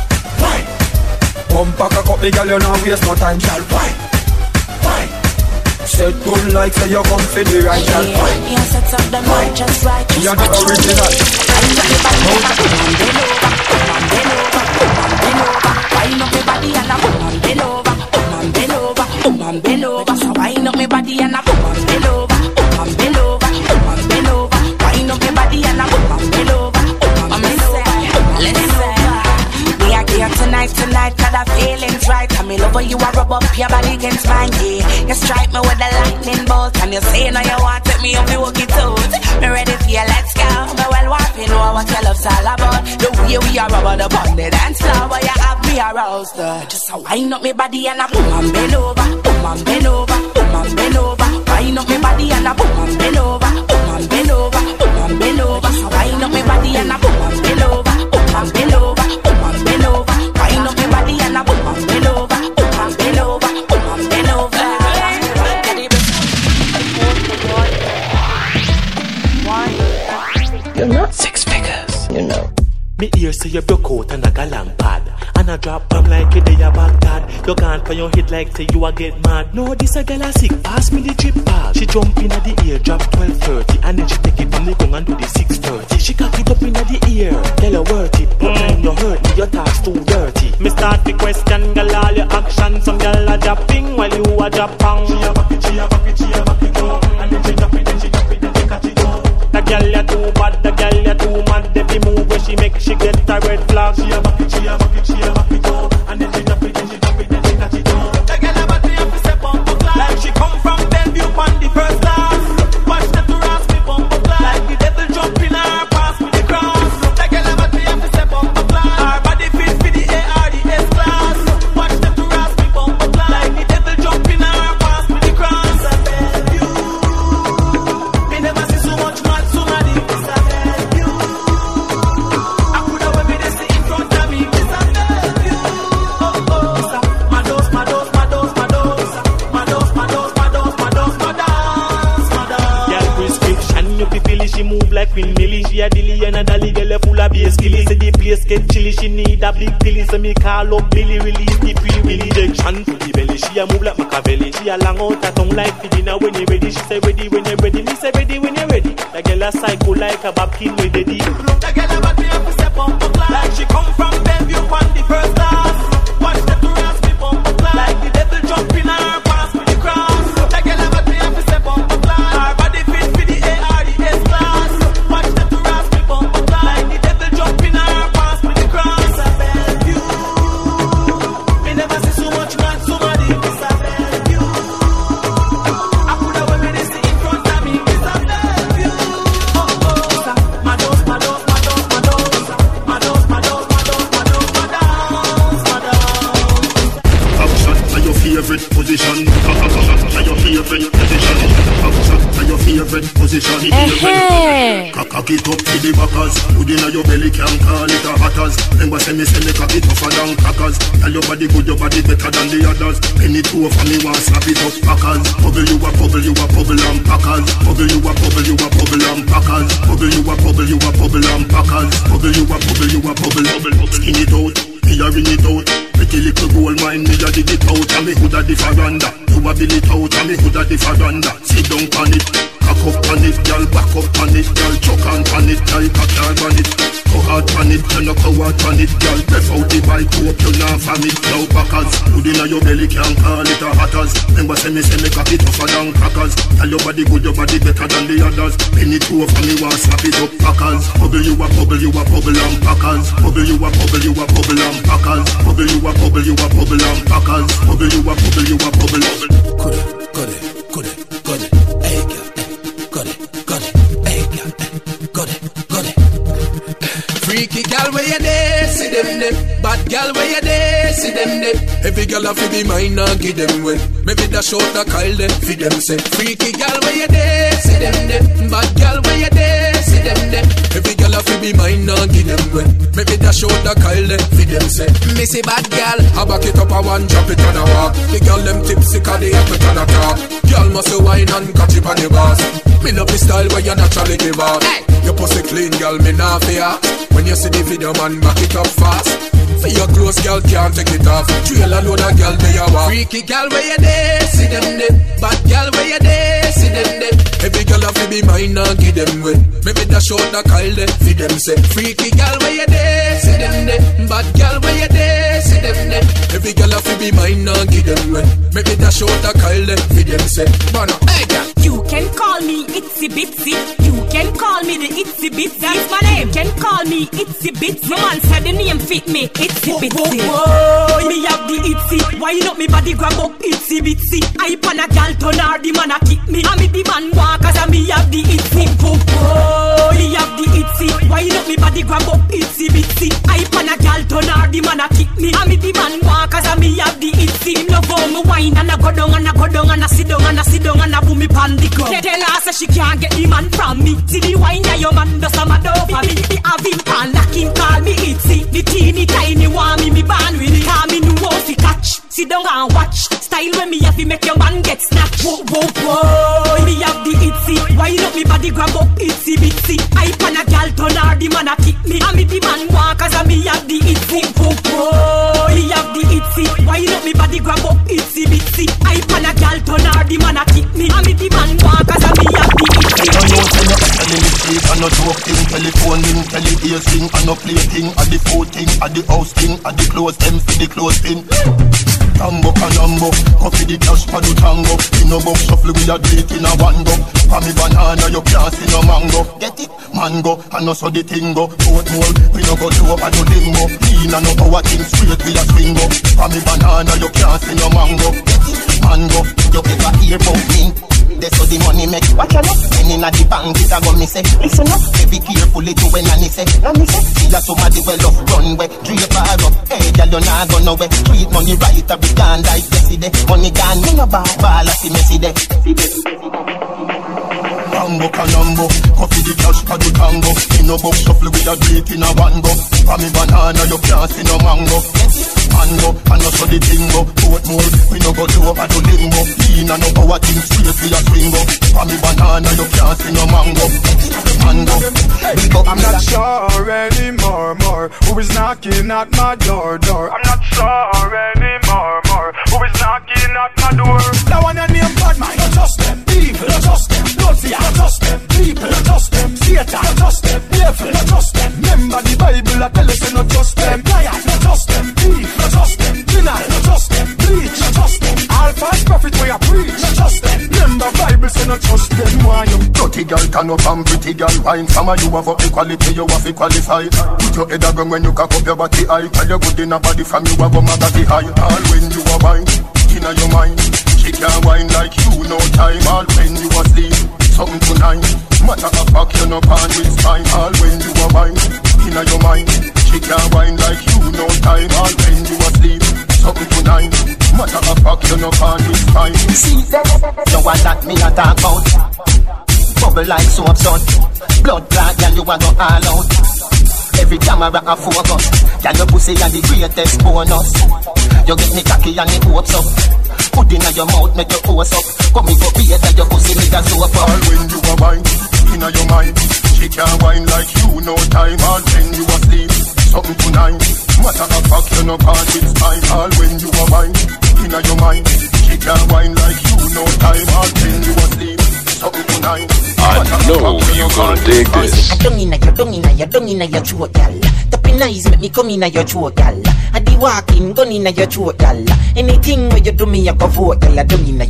B: Come pack a cup, me girl, you not waste no time, girl. Why? Set good like say you come for the right, girl. Why?
H: You set up the mic just right.
B: You're the original.
H: Wind up your body and a boom and bend over, boom and bend over, boom and bend over. So wind up your body and a boom and bend over, boom and bend over, boom and bend over. Wind up your body and a boom and bend over, boom and bend over. We are here tonight, cause the feeling's right. I'm in love with you, I rub up your body against mine, yeah. You strike me with the lightning bolt, and you say now you want take me up, you walk it out. Me ready for you, let's go. Me well want to know what your love's all about. The way we are about the bond, the dance floor, where you have me aroused. Just a wind up me body and a boom and bend over, boom and bend over, boom and bend over. Wind up me body and a boom and bend over, boom and bend over, boom and bend over. So wind up me body and a boom and bend over, boom and bend over, boom and
S: Me ear say you broke out and a galang pad. And a drop bomb like you dey a Baghdad. You gone for your head like say you a get mad. No, this a gal a sick, pass me the chip bag. She jump in at the ear, drop 12:30. And then she take it from the gun and do the 6:30. She cock it up in at the ear, tell her worth it. But time you hurt me, your talk's too dirty. Me start the question, gal all your action. Some gal a dropping while you a drop pang. She a back it, she a back it, she a back it up. And then she drop it, then she drop it, then she catch it up. The gal ya too bad, the gal ya too mad. Every move where she make, she get a red flag. She a back it, she a back it, she a back it up. And then she drop it, then she drop it, then she catch it up. The gal about me have to step on the glass. Like she come from Bellevue on the first class. Watch them to rasp me bump up glass. Like the devil jump in her, pass me the cross. The gal about me have to step on the glass. Her body fit for the ARDS class. Watch them to rasp me bump up glass. Like the devil jump in her, pass me the cross. Me never see so much mad somebody. I could have made this in front of me. She move like Queen Millie. She a dilly and a dolly girl full of bass killy. Say the place get chilly, she need a big pilly. So me call up Billy, release the free-will injection to the belly. She a move like Machiavelli. She a long out her tongue like Fidina when you ready. She say ready when you ready. Me say ready when you ready. The girl a psycho like a babkin with the D. The girl about me have to step on the glass. Like she come from Bellevue on the first class. Watch them to rasp me bump the glass. Like the devil jump in her, pass me the cross. The girl about me have to step on the glass. Her body fit for the ARDS class. Watch them to rasp me bump the glass. Like the devil jump in her, pass me the cross. Me never see so much mad somebody. I could have made this in front of me.
T: Favorite position, your favorite position, your favorite position. Cock it up to the backers, put in your belly, can't call it a hatters. Remember say me cock it tougher than crackers. Tell your body good, your body better than the others. Penny two of me want slap it up packers. Bubble you a bubble, you a bubble and packers. Bubble you a bubble, you a bubble and packers. Bubble you a bubble, you a bubble and packers. Bubble you a bubble, you a bubble. Skin it out, me a ring it out. Pretty little gold mine, me a dig it out. And me hood a the faranda. You a bill it out, and me hood a the faranda. Sit down on it, cock up on it, girl back up on it, girl choke on it, girl cock hard on it. Go hard on it, you no go hard on it, girl press out the bike, hope you not from it. Now packers, hood inna your belly, can't call it a hatters. Remember say me cock it tougher than crackers. Tell your body good, your body better than the others. Penny two of me want slap it up packers. Bubble you a bubble, you a bubble and packers. Bubble you a bubble, you a bubble and packers. Bubble you a bubble, you a bubble and packers. Bubble you a bubble, you a bubble. Got it, hey girl, got it, hey girl, got it.
I: Freaky gal where you there, see them there. Bad gal where you there, see them there. Every gal a fi be mine and give them way. Maybe the short a Kyle them, fi them say. Freaky gal where you there, see them there. Bad gal where you there, see them there. Every gal a fi be mine and give them way. Maybe the short a Kyle them, fi them say. Me say bad gal, I back it up a one, drop it on a walk. The gal them tipsy 'cause they have it on a talk. Gal must a wine and catch it on the bars. Me love the style where you naturally give up. Your pussy clean, gal, me nah fear. When you see the video, man, back it up fast. For your clothes, girl, can't take it off. Trail a load of girl, they are walk. Freaky girl, where you there? See them there. Bad girl, where you there? See them there. Every girl have to be mine and give them way. Maybe the short the Kyle there, see them say. Freaky girl, where you there? See them there. Bad girl, where you there? See them there. Every girl have to be mine and give them way. Maybe the short the Kyle there, see them say. Man, hey girl.
U: You can call me Itsy Bitsy. You can call me the Itsy Bitsy. That's my name. You can call me Itsy Bitsy. My man said the name fit me. Itsy Bitsy. Whoa, me have the Itsy. Why not me body grab up Itsy Bitsy? I pan a gal turn her, the man a kick me. I me the man walk as I me have the Itsy. Whoa, me have the Itsy. Why not me body grab up Itsy Bitsy? I pan a gal turn her, the man a kick me. I me the man walk as I me have the Itsy. Him love how me wine and I go down and I go down and I sit down and I sit down and I boom me pan the club. Tell her say she can't get the man from me. See the wine ya your man does some mad over me. The have him pan like him call me Itsy. The teeny tiny want me ban with it. Call me no want fi catch. Sit down and watch. Style when me have to make your man get snatched. Whoa, whoa, whoa. Me have the Itsy. Why not me body grab up Itsy Bitsy? I pan a gal turn her, the man a kick me. I me the man walk
T: no joke thing. Telephone ring, tele-ear string, and no play thing. At the food thing, at the house thing, at the clothes them for the clothes thing. Tambo canambo, coffee the cash for the tango. In no box shuffle we a do it in a one go. For me banana you can't see no mango. Get it? Mango, and no so the thing go. Oatmeal, we no go to up and no limbo. Lean and no power thing straight we a swing go. For me banana you can't see no mango. Get it? Mango, you ever hear about me? That's how the money make. Watch out, when in a the bank it a go me say. Listen up, be carefully to when Nanny say. Nanny say, see a somebody well off runway. Drape her up, hey girl you nah go nowhere. Treat money right, a big gone like yesterday. Money gone, me no ball a see me see day. Tambo canambo, coffee the cash for the tango. In no box shuffle with a drink in a one go. For me banana you can't see no mango. Mango, and no so the thing go. Oatmeal, we no go to over to limbo. Lean and no power thing straight we a swing go. For me banana you can't see no mango. Mango,
E: I'm not sure anymore, who is knocking at my door. I'm not sure anymore, who is knocking at my door.
B: That one and name bad man, not trust them. Evil, not trust them. Naughty, not trust them. People, not trust them. Satan, not trust them. Devil, not trust them. Remember the Bible, I tell us not trust them. Liar, not trust them. Thief, not trust them. Deny, not trust them. Bleach, not trust them. All false prophet where I preach, not trust them. Remember Bible say not trust them. Why you?
T: Dirty girl turn up and pretty girl wine. Some of you have equality, you have to qualify. Put your head around when you cock up your body high. Tell you good in a body from you have a body high. All when you are wine, inna your mind. She can't wine like you, no time. All when you asleep, something tonight. Matter of fact, you no pan with spine. All when you are wine, inna your mind. She can't wine like you, no time. All when you asleep, something tonight. Matter of fact, you no pan with spine.
J: See, you want that me a talk about? Bubble like soap sun. Blood clot, girl, you a go all out. Every camera a focus. Girl, your pussy and the greatest bonus. You get me cocky and it hopes up. Put in your mouth, make your hose up. Come here, go beat and your pussy make a soap up.
T: All when you are wine, inna your mind. She can't wine like you, no time. All when you asleep, something tonight. Matter of fact, you no part with spine. All when you are wine, inna your mind. She can't wine like you, no time. All when you asleep, something tonight.
A: I know you're gonna dig this.
J: I don't inna your throat, gal. Tapping eyes make me come inna your throat, gal. I be walking, gun inna your throat, gal. Anything where you do me, I go vote, gal. I don't inna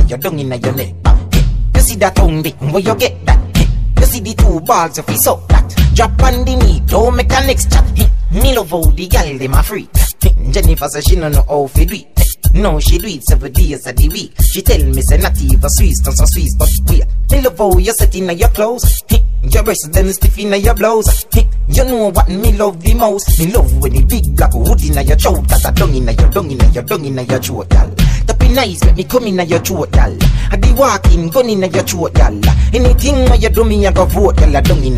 J: your neck. You see that tongue, where you get that? You see the two balls, if you suck that. Drop on the knee, don't make a next chat. Me love how the gal, them a freak. Jennifer says she no know how to do it. No, she do it 7 days of the week. She tell me say not even Swiss, not so Swiss, but wait. Me love how you set in your clothes. Your breasts them stiff in your blouse. You know what me love the most. Me love when the big black hood in your throat. That a dung in your throat, gal. Tapping nice, make me come in your throat, gal. I be walking, gun in your throat, gal. Anything where you do me, I go vote, gal. I dung in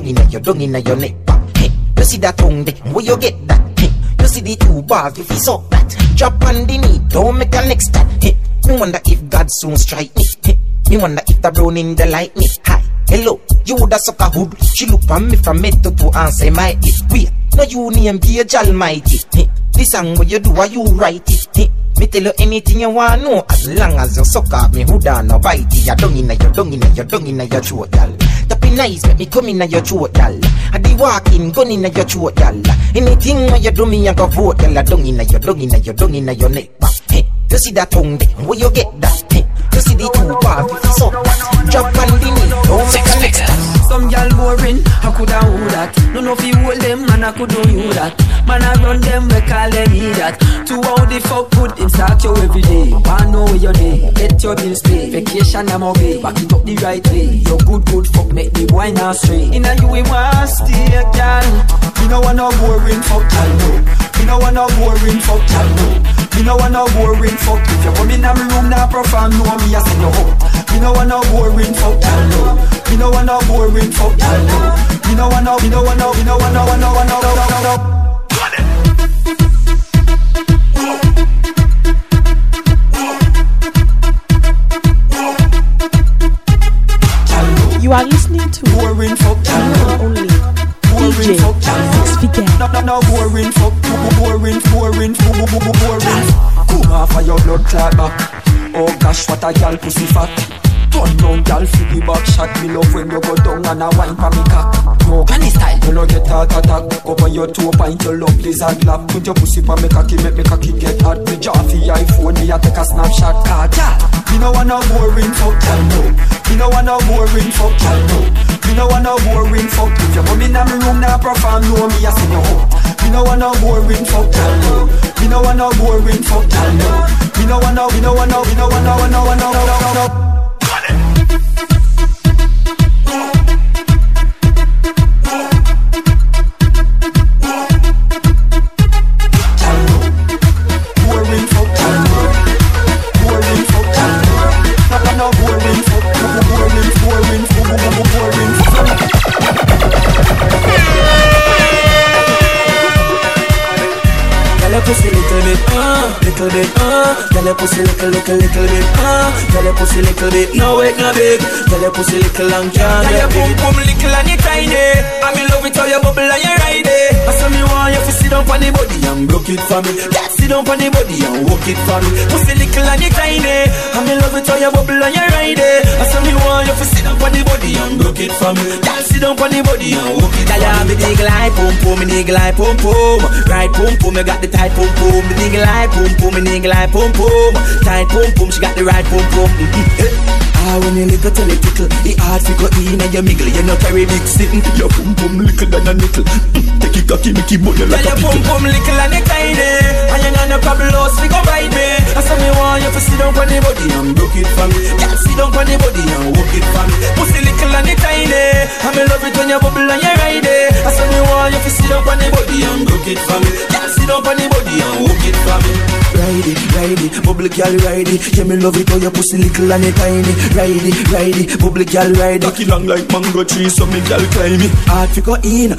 J: your neck. You see that tongue, where you get that? You see the two balls, if you suck that. Drop on the knee, don't make a next stat. Me wonder if God soon strike me. Me wonder if the brown in the light me. Hi, hello, you woulda suck a hood. She look on me from head to toe and say my it. Wait, no you name Gage Almighty. This song what you do, why you write it? Me tell you anything you want know, as long as you suck up me hood'a no bite it. You dung inna your throat, gal. Tapping nice, make me come inna your throat, gal. I be walking, gun inna your throat, gal. Anything where you do me, I go vote, gal. Dung inna your neck. You see that tongue, where you get that? You see the two balls, if you suck that. Drop on the knee, don't make a next time.
R: Some gal boring, I coulda hold that. None of you hold them, man I could do you that. Man I run them, we call them that. To how the fuck put him start you every day. Man know where you day, let your bills pay. Vacation I'm away, back it up the right way. Your good fuck make the boy not stray. Inna you we want stay gal. Me no want no boring fuck gal no. Me no want no boring fuck gal no. Me no want no boring fuck. If you come in my room now perform, no me I send you home. Me no want no boring fuck gal no. Me no want no boring fuck gal no. Me no want no.
K: You are listening to
R: boring fuck gal
K: only DJ 6 Figure.
R: No boring fuck, boring. Come off of your blood clot back. Oh gosh, what a gal pussy fat. Turn down gal for the back shot. Me love when you go down and a wine for me cock. No granny style, you no get heart attack. Up on your toe pint, your love lizard lap. Put your pussy for me cocky, make me cocky get hot. Me jaw for your iPhone, me a take a snapshot. Car gal, me no want no boring fuck gal no. Me no want no boring fuck gal no. Me no want no boring fuck. If you come in a me room now perform, no me a sing your hook. Me no want no boring fuck gal no. Me no want no boring fuck gal no. Me no want no, we no want no, we no want no, we no want no.
J: Pussy little bit, little bit, Tell your pussy little bit, Tell your pussy little bit, no wait, no big. Tell your pussy little and can't get big. Tell your boom boom little and you tiny. I me love it how you bubble and you ride it. I say me want you to sit down on the body and broke it for me. Yeah, sit down on the body and walk it for me. Pussy little and you tiny. I me love it how you bubble and you ride it. I say me want you to sit down on the body and broke it for me. Yeah, sit down on the body and walk it. Tell you have the big light, boom boom, me nigga like boom boom. Right boom boom, you got the tight boom boom, the nigga like boom boom, me nigga like boom boom. Tight boom boom, she got the right boom boom. Ah, when you little till it tickle, it hard to go in and you mingle. You not carry big sitting, your boom boom little than a nickel. Take it cocky, make it money like a pickle. Your boom boom little and it tiny, and you got no problem, we go ride me. I say me want you to sit down on the body and broke it for me. Yeah, sit down on the body and walk it for me. Pussy little and it tiny, I me love it when you bubble and you ride it. I say me want you to sit down on the body and broke it for me. Yeah, sit down on the body and walk it for me. Ride it, bubble girl ride it. Yeah, me love it how your pussy little and it tiny. Ride it, bubble girl ride it. Cocky long like mango tree, so me girl climb it. Hard fi go in.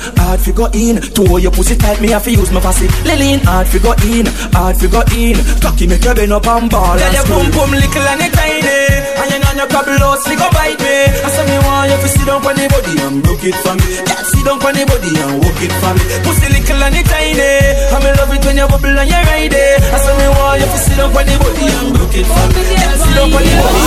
J: To hold your pussy tight, me have to use my fussy. Lean, hard fi go in. Cocky make you bend up and ball. Yeah, your boom boom little and it tiny. And you know no problem, we go bite me. I say me want you to sit down on the body and broke it for me. Yeah, sit down on the body and walk it for me. Pussy little and it tiny. I me love it when you bubble and you ride it. I say me want you to sit down on the body and broke it for me. Yeah, sit down on the body.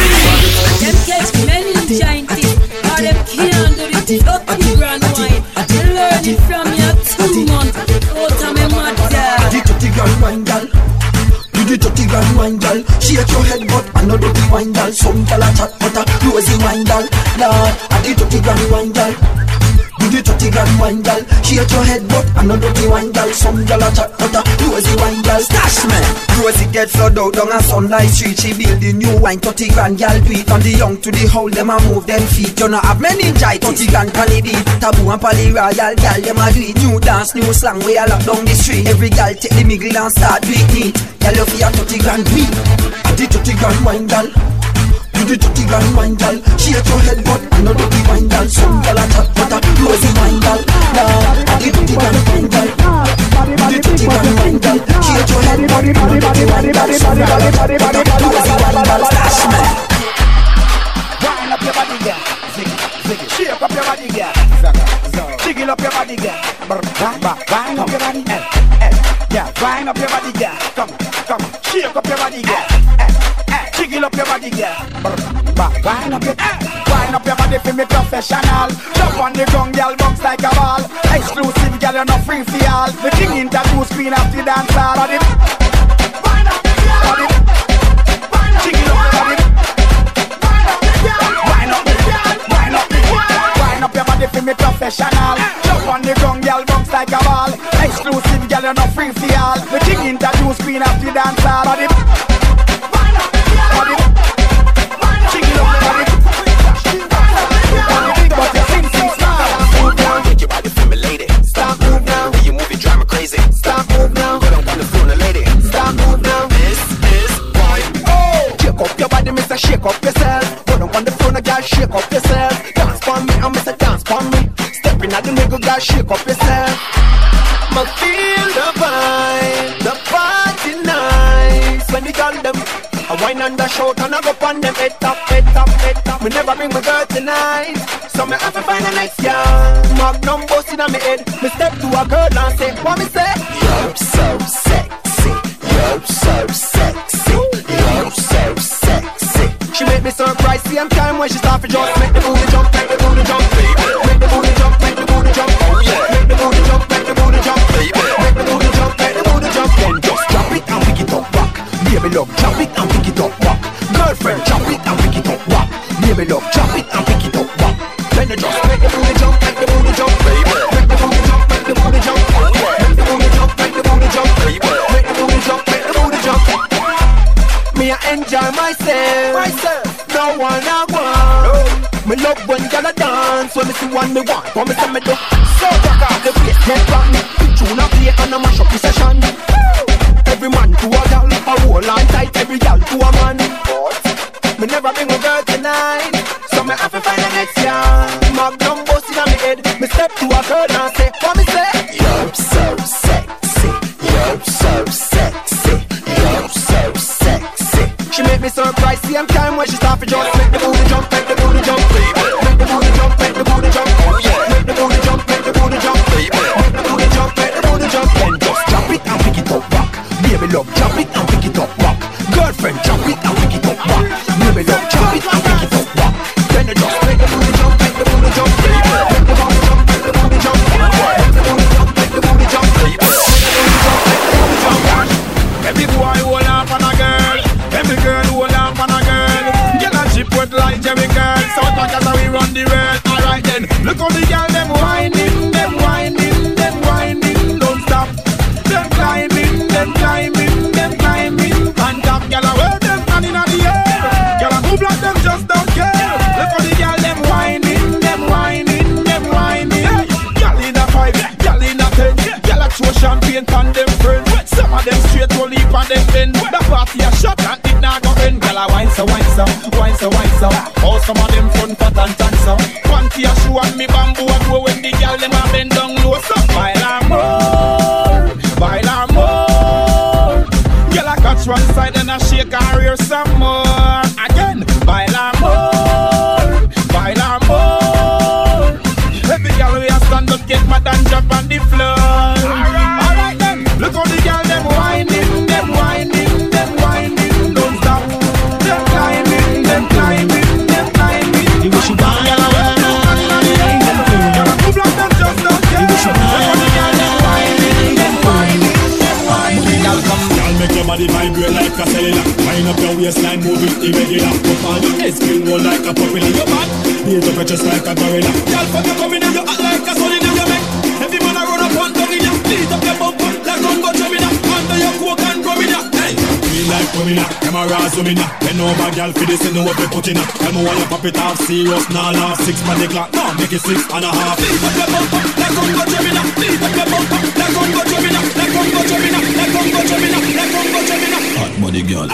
U: Them catch many giants, or them can't do it. Dirty brand wine. You learn it from your 2 months. Out of me mad girl.
R: The 30 grand wine girl. Do the 30 grand wine girl. Shake your head but I know dirty wine girl. Some girl a chat but a rosy wine girl. Lord, I the 30 grand wine girl. Do the 30 grand wine girl. Shake your head but I know dirty wine girl. Some girl a chat but a rosy wine girl. Stash man. Rosie get flood out down a Sunlight Street. She build the new wine. 30 grand girl do it. From the young to the old, them a move them feet. You know have meningitis. 30 grand pan the beat. Taboo and Polly Royal girl them a do it. New dance, new slang, we a lock down the street. Every girl take the middle and start do it neat. Girl you feel a 30 grand weed. At the 30 grand wine girl. Do the 30 grand wine girl. Shake your head but I know dirty wine girl. Some girl a chat but a rosy wine girl. At the 30 grand wine girl. Do the 30 grand wine girl. Shake your head but I know dirty wine girl. Some girl a chat but a rosy wine girl. Stash man.
F: Wind up your body girl. Zig it. Shake up your body girl. Jiggle up your body girl. Wind up your body. Yeah, wind up your body girl. Come. Shake up your body girl. Jiggle up your body, girl. Wind up your body for me professional. Jump on the ground, girl, bounce like a ball. Exclusive, girl, you're not free for all. The king introduce queen of the dance hall. Body, wind up, body, jiggle up your body. Wind up your body for me professional. Jump on the ground, girl, bounce like a ball. Exclusive, girl, you're not free for all. The king introduce queen of the dance hall. Body. Shake up yourself, go down on the phone, girl, shake up yourself. Dance for me, I'm Mr. Dance for me. Stepping at the nigga, girl, shake up yourself. Ma feel the vibe, the party nice. When the girl them, I whine and dash out and I go on them head top. Me never bring my girl tonight, so me have to find the next girl. Magnum bust in my head, me step to a girl and say, what me say? You're so sexy, you're so sexy, you're so sexy. time when she start to just make the booty jump, make the booty jump, baby. Make the booty jump, make the booty jump, oh yeah. Make the booty jump, make the booty jump, baby. Make the booty jump, make the booty jump. Then just drop it and pick it up, rock. Baby love, drop it and pick it up, rock. Girlfriend, drop it and pick it up, rock. Baby love, drop it and pick it up, rock. Then you just make the booty jump, make the booty jump, baby. Make the booty jump, make the booty jump, oh yeah. Make the booty jump, make the booty jump, baby. Make the booty jump, make the booty jump. Me I enjoy myself, no one I want. Me love when y'all dance, when me see one me want. When me say me do, so take off the place, get rock me. Tune up play and a mash up the session. Every man to a gal, a whole on tight. Every gal to a man. Me never bring a girl tonight, so me have to find the next year. Magnum bust in my head, me step to a girl and say, what me say? You're so sexy, you're so sexy, you're so sexy. She make me surprised, same time when she start to just make the booty jump, make the booty jump, baby. Make the booty jump, make the booty jump, oh yeah. Make the booty jump, make the booty jump, baby. Make the booty jump, make the booty jump. Then just drop it and pick it up, rock. Baby love, drop it and pick it up, rock. Girlfriend, drop it and pick it up, rock. Baby love, drop it and pick it up, rock. Then you just make the booty jump, make the booty jump, baby. Make the booty jump, make the booty jump, make the booty jump, make the booty jump, baby. Make the booty jump, make the booty jump.
E: Every boy hold up on a girl, every girl hold up on a girl. Get a chip wet like Jerry girl. South Africa how we run the world. Alright then, look how the girl them whining, them whining, them whining, don't stop. Them climbing, them climbing, them climbing. And top girl away them standing on the air. Girl a move like them just don't care. Look how the girl them whining, them whining, them whining. Hey, girl in a 5, girl in a 10. Girl a throw champagne on them friends. Some of them straight to leap on them bend. The party a shot and it not go end. Girl a wine so, wine so, wine so, wine so. Oh, some of them fun fat and tan so. Panty a shoe and me bamboo a grow when the girl them a bend down low. So baila more, baila more. Girl a catch one side and a shake and rear some more. Again, baila more, baila more. Every girl we a stand up get mad and jump on the floor. Alright then, look how the girl them whining, them whining, them whining, don't stop. Them climbing, them climbing, them climbing. You wish you down, girl, move like them just don't care. You wish you down, look how the girl them whining, them whining, them whining. Girl come, girl make your body vibrate like a cellular. Wind up your waistline, move it irregular. Put on your head, spin roll like a popular. Your back, beat up just like a gorilla. Girl, fuck you coming and you act like a solid in your neck. Every man a run up one tongue in ya. Beat up your bumper like Congo Jumina. Under your coke and grumina. Hey, me like Grumina, camera zoomina. Bend over, girl, for this, you know what we put in. Tell me why you pop it off, serious, nah laugh. 6 on the clock, no, make it 6 and a half. Beat up your bumper like Congo Jumina. Beat up your bumper like Congo Jumina. Like Congo Jumina, like Congo Jumina, like Congo Jumina. Hot body girl.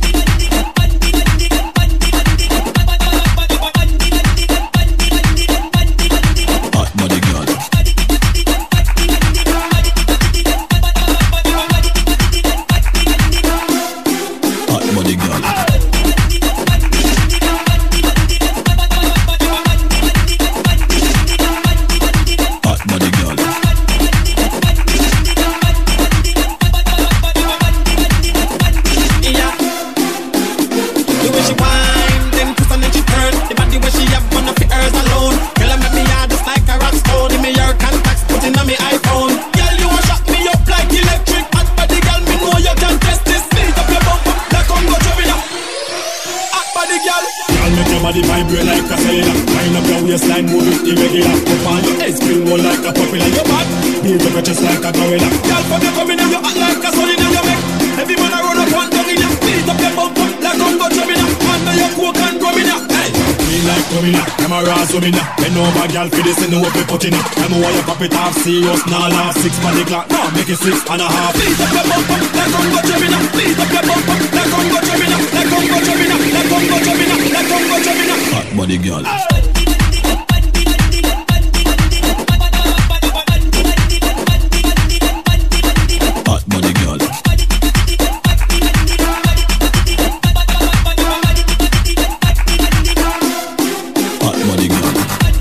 E: Body vibrate like a cellular. Wind up your waistline, move it irregular. Up on your head, spin roll like a popular. Your back, beat up just like a gorilla. Girl, fuck you coming and you act like a solid in your neck. Every man a run up one tongue in ya. Beat up your bumper like Congo Jumina. Under your coke and grumina. Hey, me like Grumina, camera zoomina. Bend over, girl, for this, you know what we put in. Tell me why you pop it off, serious, nah laugh. 6 on the clock, nah, make it 6 and a half. Beat up your bumper like Congo Jumina. Beat up your bumper like Congo Jumina. Like Congo Jumina, like Congo Jumina, like Congo Jumina. Hot body girl. Hot body girl. Hot body girl.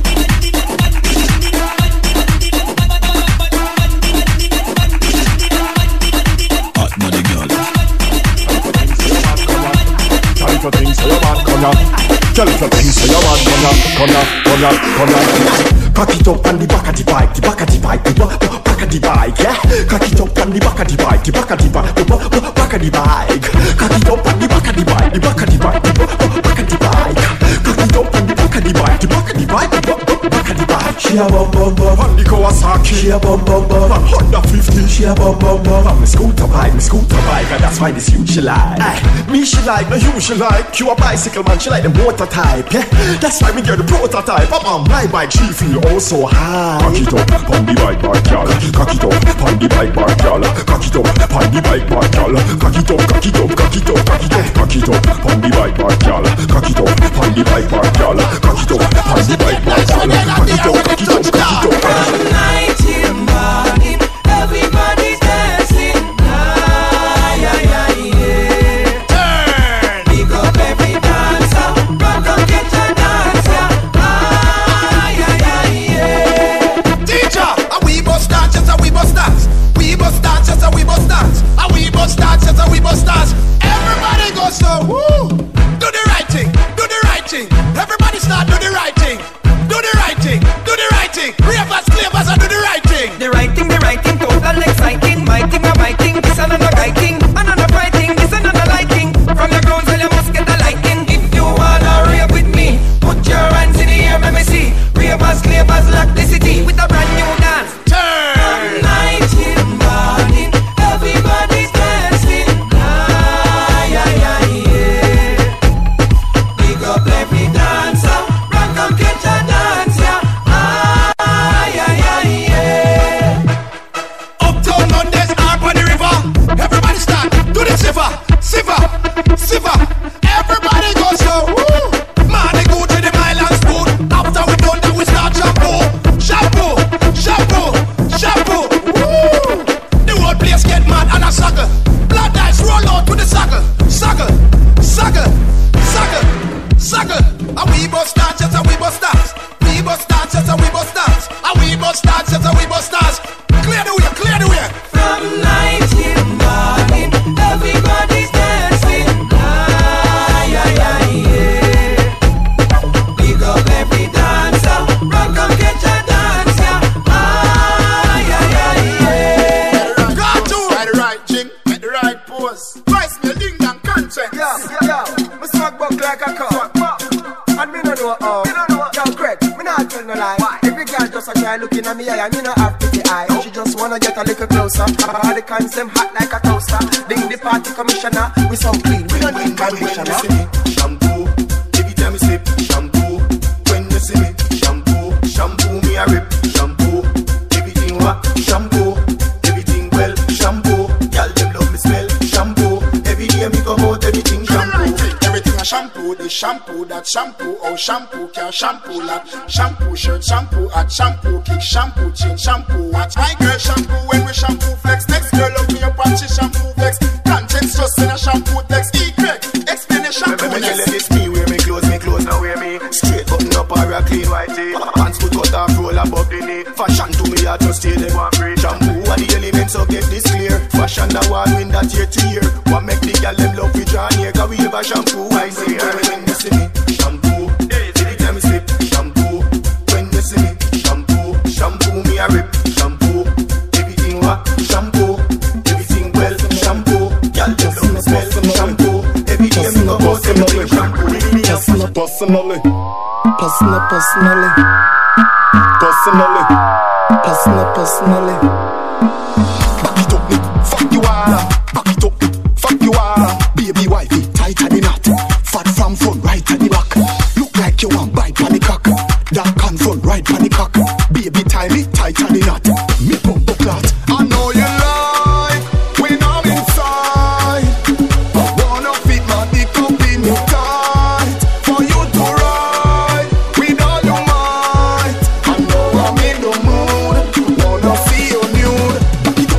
E: Hot body girl.
B: Time for things so you bad, come on. Tell it for things so you Cock it up on the back of the bike, the back of the bike, the back of the bike, yeah. Cock it up on the back of the bike, the back of the bike, the back of the bike. Cock it up on the back of the bike, the back of the bike, the back of the bike. Cock it up on the back of the bike, the back of the bike, the back of the bike. She a bum bum bum on the Kawasaki. She a bum bum bum on Honda 50. She a bum bum bum on my scooter bike, and that's why this you she like. Me she like, no you she like. You a bicycle man, she like the motor type, yeah. That's why me get the prototype. I'm on my bike, she feel oh so high. Cock it up on the bike bar, girl. Cock it up on the bike bar, girl. Cock it up on the bike bar, girl. Cock it up, cock it up, cock it up, cock it up. Cock it up on the bike bar, girl. Cock it up on the bike bar, girl. Cock it up on the bike bar, girl. Cock it up, cock it up, cock it up.
J: All night till morning, everybody's dancing. Yeah. Pick up every dancer, rock and get a dance, yeah.
F: Teacher, we must dance, yes, we must dance. We must dance, yes, we must dance. We must dance, yes, we must dance. Everybody go so, woo. Do the right thing, do the right thing. Everybody start do the right thing. Do the right thing, do the right thing. Ravers, clavers, and do the right thing.
J: The right thing, total exciting. My thing, this another guy thing. Another bright thing, this another lighting. From your grounds, well, you must get a lighting. If you wanna rave with me, put your hands in the air, let me see. Ravers, clavers, lock the city with a brand new dance.
F: Turn!
J: From night till morning, everybody's dancing. Yeah. Big up every dancer, rock and catch a dance, yeah.
F: Uptown Mondays are on the river. Everybody start, do the shiver. Everybody go so, woo. Man, they go to the Milan spoon. After we done that, we start shampoo. Woo. The whole place get mad and a sucker. Blood dice roll out to the sucker. And we must dance, yes, and we must dance. We must dance, yes, and we must dance. And we must dance, yes, and we must dance. Clear the way.
J: From night till morning, everybody's dancing. Yeah. Big up every dancer, rock and catch a dance, yeah.
F: Got to ride the right jing, make the right pose. Price me a ding dong content.
J: Yo, me swag buck like a cock. And me no know how. Yo, Craig, me not tell no lie. Every girl just a try looking at me eye, and me no have pretty eye. She just wanna get a little closer. All the cans them hot like a toaster. Ding the party commissioner with some clean. We don't need conditioner.
Q: Shampoo, every time you sip. Shampoo, when you see me. Shampoo me a rip. Shampoo, everything what? Shampoo, everything well. Shampoo, y'all them love me smell. Shampoo, every day me come out everything shampoo.
F: Everything a shampoo, this shampoo, that shampoo, oh shampoo, can shampoo lot. Shampoo shirt, shampoo hat, shampoo kick, shampoo chain, shampoo watch. My girl shampoo when we shampoo flex. Next girl up me up and she shampoo flex. Contents just in a shampoo text. E-Craig, explain the shampoo next.
Q: It's me wear me clothes, now wear me straight button up or a clean white tee. Pants put cut off, roll above the knee. Fashion to me I just stay there one free. Shampoo are the elements so get this clear. Fashion the one win that year to year. What make the girl them love we draw near? Cause we have a shampoo I see her when you see me. Shampoo, every time you slip. Shampoo, when you see me. Shampoo me a rip. Shampoo, everything what? Shampoo, everything well. Shampoo, girl them love me smell. Shampoo, every day me go out everything shampoo.
B: Personally. Back it up, me, fuck you all. Back it up, me, fuck you all. Baby wifey, tight at the knot. Fat from front, right at the back. Look like you want bite on the cock. Dark and front, right on the cock. Baby tie me tight at the knot. Me pump the clot. I know you like when I'm inside. I wanna fit my dick up in your tight. For you to ride with all your might. I know I'm in the mood. Wanna see you nude. Back it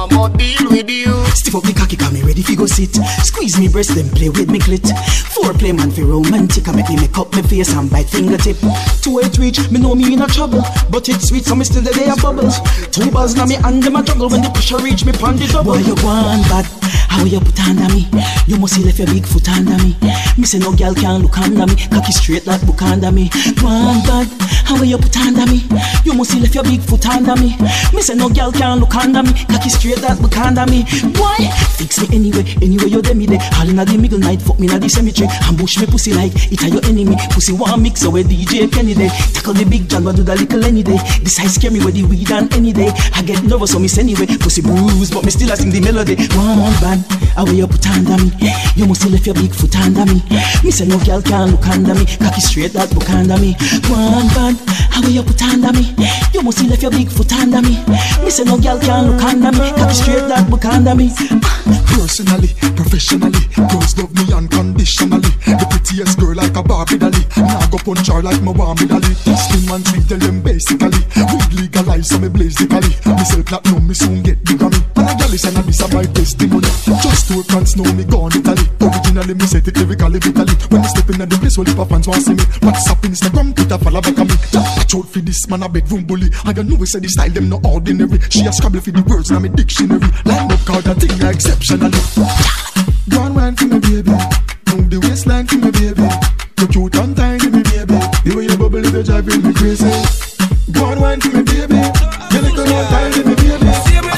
Q: more deal with you.
D: Stiff up the cocky, come me ready fi go sit. Squeeze me breast, then play with me clit. Foreplay man fi romantic, I make me make up my face and bite fingertip. 2-8 reach, me know me in a trouble, but it's sweet, so me still the day of bubbles. 2 balls now me and them a juggle when the pressure reach me pon the double. Why you want bad? How you put under me? You must see left your big foot under me. Me say no girl can look under me, cocky straight like book under me. Want bad? How you put under me? You must see left your big foot under me. Me say no girl can look under me, cocky straight like book under me. Why? Fix me anyway you dem me there. All inna the middle night, fuck me inna the cemetery. Ambush me pussy like it a your enemy. Pussy want mix so where DJ Kenny day. Tackle the big John, but do the little any day. This high scare me with the weed and any day. I get nervous so miss anyway. Pussy bruise, but me still a sing the melody. One band, how you put under me? You must left your big foot under me. Me say no girl can look under me, cocky straight that book under me. One band, how you put under me? You must left your big foot under me. Me say no girl can look under me, cocky straight that book under me.
B: Personally, professionally, girls love me unconditionally. The prettiest girl like a Barbie dolly. Now go punch her like my Barbie dolly. Spin man sweet tell them basically. Weed legalize so me blaze the cali. Me sell platinum, me soon get the Grammy. And a gal is and a this a my testimony. Just 2 fans know me gone Italy. Originally me set it lyrically vitally. When me step in at the place where the fans want see me. WhatsApp, Instagram, Twitter, follow back on me. Watch out for this man a bedroom bully. I got know we say the style them no ordinary. She a scrabble for the words in my dictionary. Line up card a thing exceptionally. Go on wine for me baby. Move the waistline for me baby. You cute and tiny me baby. The way you bubble is driving me crazy. Go on wine for me baby. You look good and tiny me baby.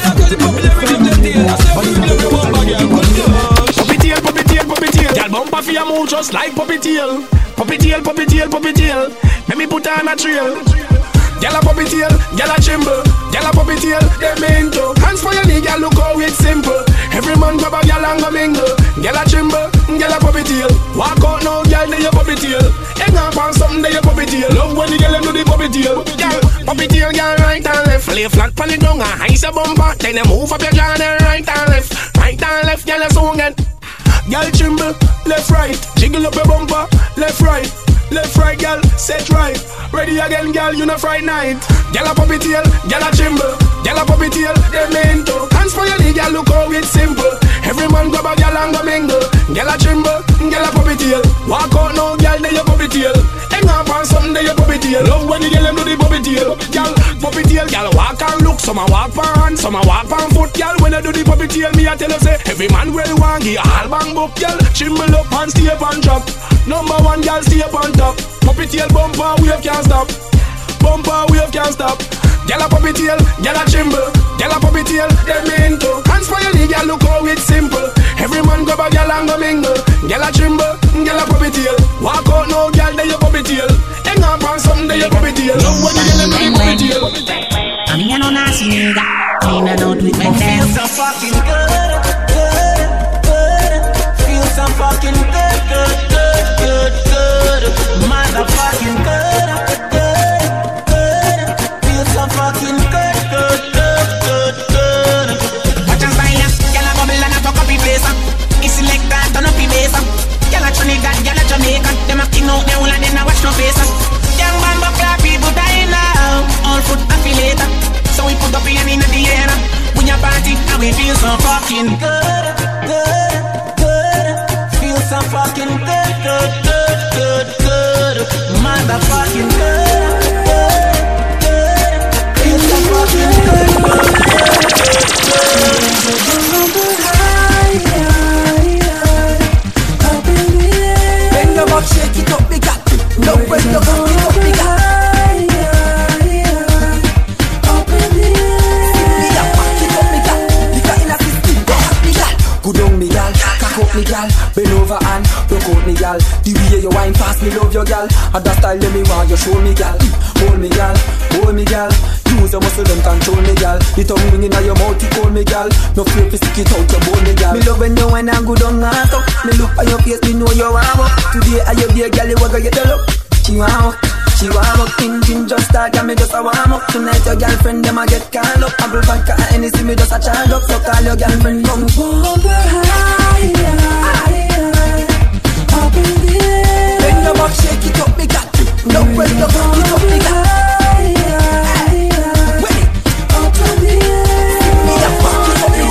M: Puppy tail, puppy tail, puppy tail. Girl bumper for your move just like puppy tail. Puppy tail, puppy tail, puppy tail. Let me put on a trail. Gyal a puppy tail, gyal a chimble. Gyal a puppy tail, them into. Hands for your knee, gyal look how it's simple. Every man grab a gyal and go mingle. Gyal a chimble, gyal a puppy tail. Walk out now, gyal, they your puppy tail. Hang up on something, they your puppy tail. Love when the gyal them do the puppy tail. Gyal, puppy tail, gyal right and left. Lay flat pon the dung and ice a bumper. Then they move up your jaw and right and left. Right and left, gyal a swing it. Gyal chimble, left right. Jiggle up your bumper, left right. Left right, girl, set right. Ready again, girl, you know Friday night. Girl a puppy tail, girl a chimble. Girl a puppy tail, them into. Hands for your knee, girl, look how it's simple. Every man grab a girl and go mingle. Girl a chimble, girl a puppy tail. Walk out now, girl, they your puppy tail. Hang up on something, they your puppy tail. Love when the girl them do the puppy tail. Girl, puppy tail, girl, walk and look. Some a walk on hand, some a walk on foot. Girl, when I do the puppy tail, me I tell you say, every man well want give all bang book. Girl, chimble up and stay up and drop. Number 1, girl, stay up on top. Puppy tail, bumper, wave can't stop. Bumper, wave can't stop. Gyal a puppy tail, gyal a chimble. Gyal a puppy tail, them into. Hands for your knee, gyal, look how it's simple. Every man grab a gyal and go mingle. Gyal a chimble, gyal a puppy tail. Walk out now, gyal, they your puppy tail. Hang up on something, they your puppy tail. Love when you get them in puppy tail.
J: I mean, I know nasty nigga. Clean and out with my
M: Feel
J: so
M: fucking good, good, good. Feel so fucking good, good, good, good, good. Motherfucking good, good, good. Feel so fucking good, good, good, good, good.
J: Watch and style, gyal a bubble and a fuck up the place. It's selector, turn up the bass. Gyal a Trinidad, gyal a Jamaican. Them a king out the whole and them a watch no face. Young band but clap people dying now. All foot affiliator. So we put up in the air. When you party, and we feel so fucking
M: good, good, good. Feel so fucking good, good, good, good, good. Motherfucking good, good, good. Feel so fucking good, good, good, good, good.
R: Bend your back, shake it up, big cat. No press your back, it up, big cat. Me gal, bend over and broke out me gal. The way you wine fast, me love your gal. And that style let me want you show me gal. Hold me gal, hold me gal. Use your muscle and control me gal. The tongue ring in your mouth, you call me gal. No fear to stick it out your bone me gal. Me love when you wine and good on and up. Me look at your face, me know you want up. Today I you be a gal, you want to get the look. She want up, she want up. Engine just start, and me just a warm up. Tonight your girlfriend them a get called up. Apple vodka and anything me just a charge up. So call your girlfriend come. Bend your back, shake it up, me got. No press your back, it up, me got. Wait, me a fuck it up, me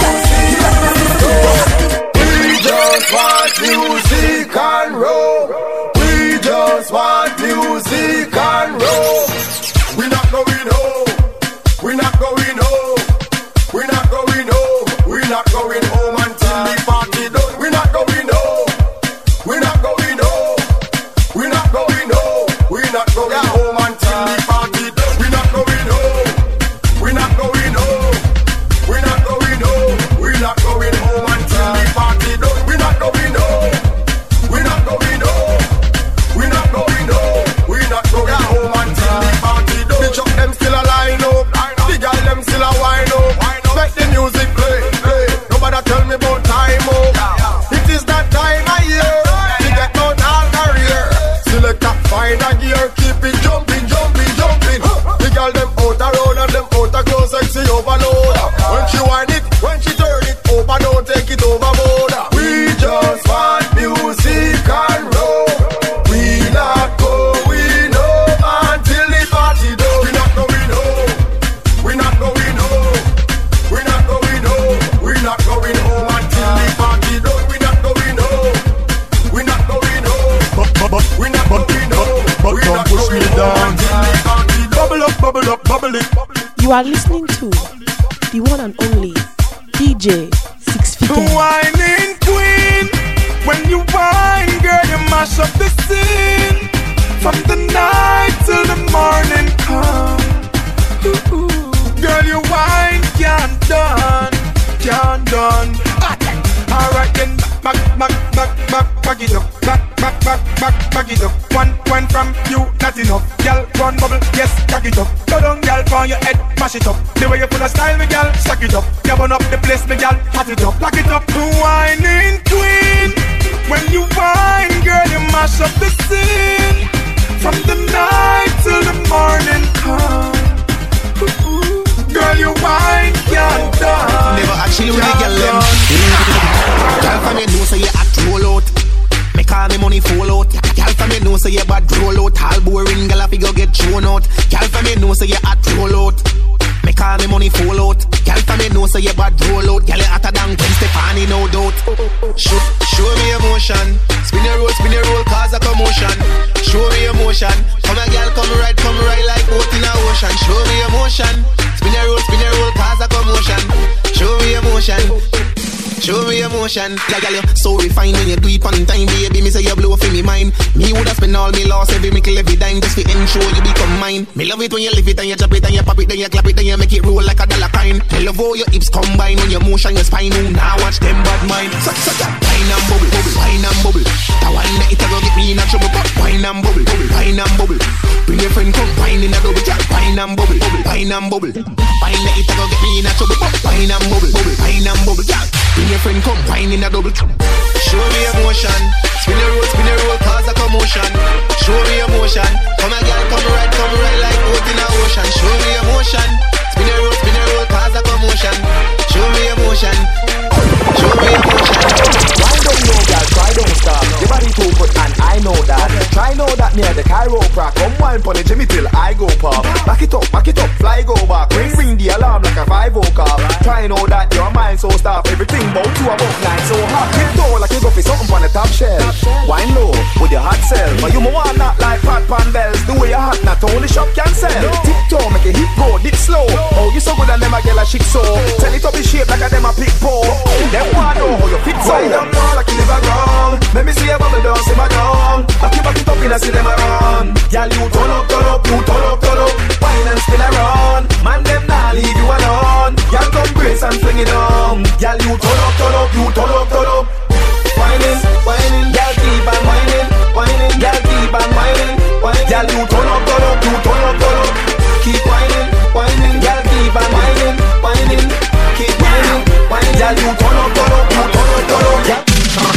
L: going home. We not going home until the party done. We not going home. We not going home. We not going home. We not going home until the party done. We not going home. We not going home. We not going home. We not going home until the party done. We not going home. We not going home. We not going home. We not going home until the party done. The truck them still a line up. The girl them still a wine up. Make the music play, play. Nobody tell me about time up. It is that time of year. To get out all career. Select a find a gear. Keep it jumping, jumping, jumping. The girl them out a road and them out a close sexy overload. When she whine it, when she turn it over, don't take it overboard. We just want music and roll. We not going home until the party done. We not going home. We not going home. We not going home. We not going home until the party done. We not going home. We not going home. We not going home. But don't push me down. Bubble up, bubble up, bubble it.
K: You are listening to the one and only DJ Six Figure.
E: Whining queen, when you whine, girl, you mash up the scene. From the night till the morning come. Girl, you whine, can't done, can't done. Alright then, back it up, back it up. One from you, not enough. Girl, run bubble, yes, back it up. Go down, girl, on your head, mash it up. The way you full of style, me girl, stack it up. You burn up the place, me girl, hot it up, lock it up. Whining queen, when you whine, girl, you mash up the scene. From the night till the morning come. Girl, you whine, can't done.
Q: Never actually with the girl them. Girl from you know so you act roll out. Me call me money fall out. Girl from you know so you bad roll out. All boring girl if you go get thrown out. Girl from you know so you act roll out. Me call me money fall out. Girl from you know so you bad roll out. Girl you hotter than Gwen Stefani, no doubt. Show me emotion. Spin your roll, cause a commotion. Show me emotion. Come a girl, come right like boat in a ocean. Show me emotion. Spin your roll, cause a commotion. Show me emotion. Show me emotion. Yeah, girl, you so refined when you do it on time, baby. Me say you blow for me mind. Me woulda spend all me loss, every nickel, every dime, just to ensure you become mine. Me love it when you lift it and you drop it and you pop it, then you clap it, then you make it roll like a dollar coin. Me love how your hips combine when your motion, your spine. Ooh, now watch them bad mind. So that wine and bubble, wine and bubble. That wine that it a go get me in a trouble. Wine and bubble, wine and bubble. Bring your friend come wine in a double. Wine and bubble, wine and bubble. Wine that it a go get me in a trouble. Wine and bubble, wine and bubble. Bring your friend come wine in a double. Show me emotion. Spin your roll, cause a commotion. Show me emotion. Come a girl, come right like boat in a ocean. Show me emotion. Spin your roll, cause a commotion. Show me emotion. Show me emotion.
F: Why don't know, girl? Try don't stop. Your body too good and I know that. Try know that near the chiropractor. Come wine pon the Jimmy till I go pop. Back it up, fly go back. Ring the alarm like a 5-0 car. Try know that your mind so starved. Everything bout to about 9 so hot. Tip toe like you go for something on the top shelf. Wine low with your hot self. But you want not like pot pan bells. The way you hot not only shop can sell. Tip toe make a hit go dip slow. Oh you so good and them a girl a chic so. Tell it up the shape like a them a pick pole. Them want know how you fit so. I don't know like you live wrong. Let me see a bubble down, see my down. Back it up in a see them around. Girl you turn up, you turn up. Wine and spin around. Man them nah leave you alone. Girl come brace and fling it on. Girl you turn up, you turn up. Whining, girl keep on whining. Girl keep on whining. Girl you turn up, you turn up. Keep whining, girl keep on whining. Keep whining, girl you turn up, you turn up.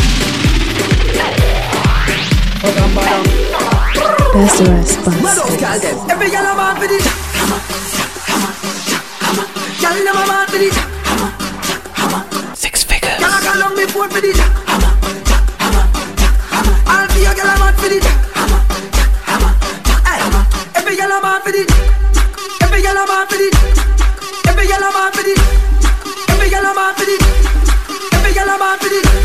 K: That's the response.
C: Every girl a man for the girl never man for the
K: 6 figures.
C: Girl a call on me phone for the I'll be a girl a man for the every girl a man for the every girl a man for the every girl a man for the every girl a man for the every girl a man for the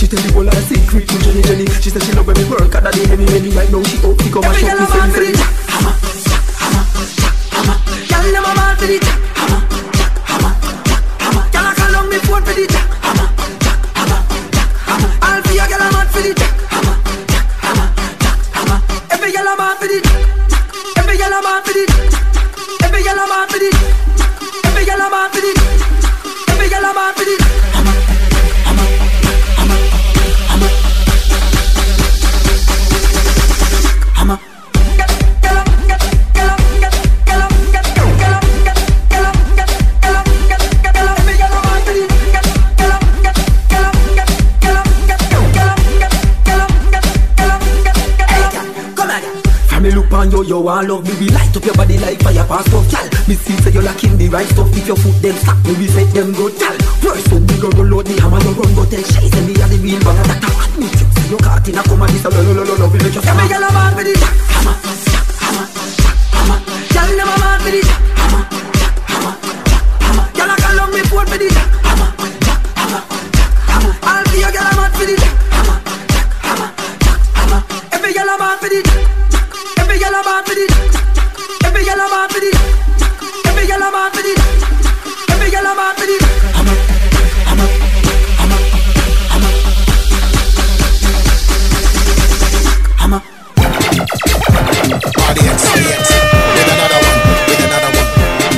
D: She tell the whole of secret to Jenny. She said she love when me work at the many. Right now she up, she come and shop me selling. Hammer, hammer, hammer. Y'all never mad for the jack. Hammer, hammer, hammer. Y'all call on me phone for the jack. Hammer, hammer, hammer. I'll be a girl I'm mad for the jack. Hammer, hammer, hammer. Every girl I'm mad for the jack. Every girl I'm mad for the jack. Every girl I'm mad for the jack. Every girl I'm mad for the jack. Every girl I'm mad for the jack. Yo, I love me, we light up your body like fire past off, y'all. Me see say you lacking the right stuff. If your foot them stop, me we set them go, y'all. First when we go load the hammer, you run go tell Shay, say me a the real bang. That a hot me tricks, you caught in a come and this a lo, we make you hammer. Y'all mad for the jack, hammer, hammer, hammer. Y'all never mad for the jack, hammer, hammer, hammer. Y'all a call on me phone for the jack, hammer, hammer, hammer. I'll be a girl mad for the jack, hammer, hammer, hammer. Every girl mad for the jack. Every girl I'm for the every girl I'm for the every girl I'm for the every girl I'm for the hammer, hammer, hammer, hammer, hammer.
O: Audience, with another one.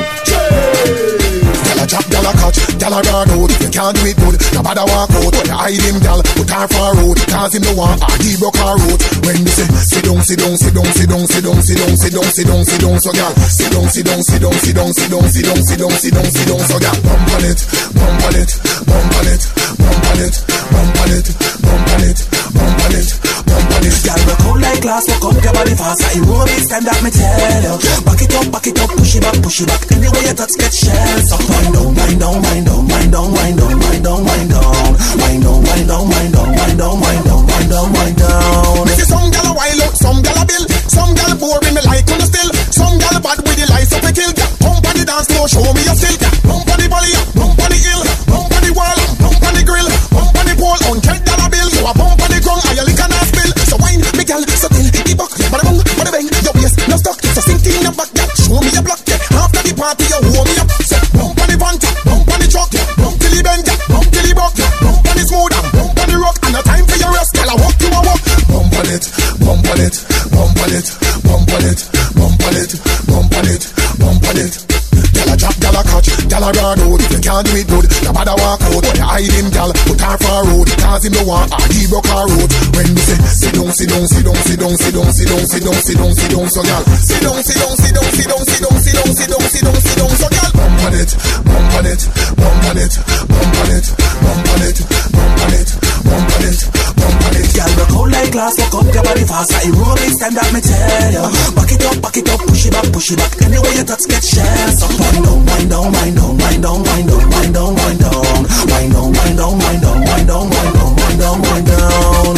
O: Gyal a drop, gyal a catch, gyal a run out. If you can't do it good, no bother walk out. But you hide him, gyal, put her for a road. Cause him no want her, he broke her road. When they say, sit down, sit down, sit down, sit down, sit down, sit down, sit down, sit down, sit down, so gyal, sit down, sit down, sit down, sit down, sit down, sit down, sit down, sit down, sit down, so gyal, bump on it, bump on it, bump on it, bump on it, bump on it, bump on it, bump on it, bump on it.
J: Gyal rock out like glass, walk up your body fast. I roll this time that me tell you. Back it up, push it back. Anyway you touch get shells. So wind down, wind down, wind down, wind down, wind down, wind down, wind down, wind down, wind down, wind down, wind down, wind down, wind down, wind down.
O: Me see some gyal a wild out, some gyal a bill, some gyal boring me like on the still, some gyal bad with the lights up a kill. Pump on the dance floor, show me your skill. Pump on the body, pump on the hill, pump on the wall, pump on the grill, pump on the pole, $100 bill. You a bump on the ground, I a lick and a spill. So wine, me gyal, so till the buck, bada bang, bada bang, your waist no stuck. So sink in the back, gyal, show me your block. After the party, you hold me up. So bump on the van, bump on the truck, bump till the bend, bump till the buck, bump on the smooth and bump on the rock. And no time for your rest, gyal, I walk you a walk. Bump on it, bump on it, bump on it, bump on it, bump on it, bump on it, bump on it. Gyal a drop, gyal a catch, gyal a run out. If you can't do it good, no bother walk out. But you hide him, gyal, put her for a road. Cause him no want her, he broke her road. When we say, sit down, sit down, sit down, sit down, sit down, sit down, sit down, sit down, sit down, so gyal, sit down, sit down, sit down, sit down, sit down, sit down, sit down, sit down, sit down, so gyal, bump on it, bump on it, bump on it, bump on it, bump on it, bump on it, bump on it, bump on it.
J: Gyal rock out like glass, walk up your body fast. I roll this time that me tell you. Back it up, push it back. Anyway you touch get shells. So wind down, wind down, wind down, wind down, wind down, wind down, wind down, wind down, wind down, wind down, wind down, wind down, wind down, wind down.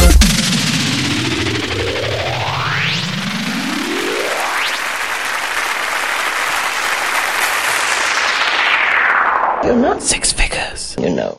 V: You're not six figures, you know.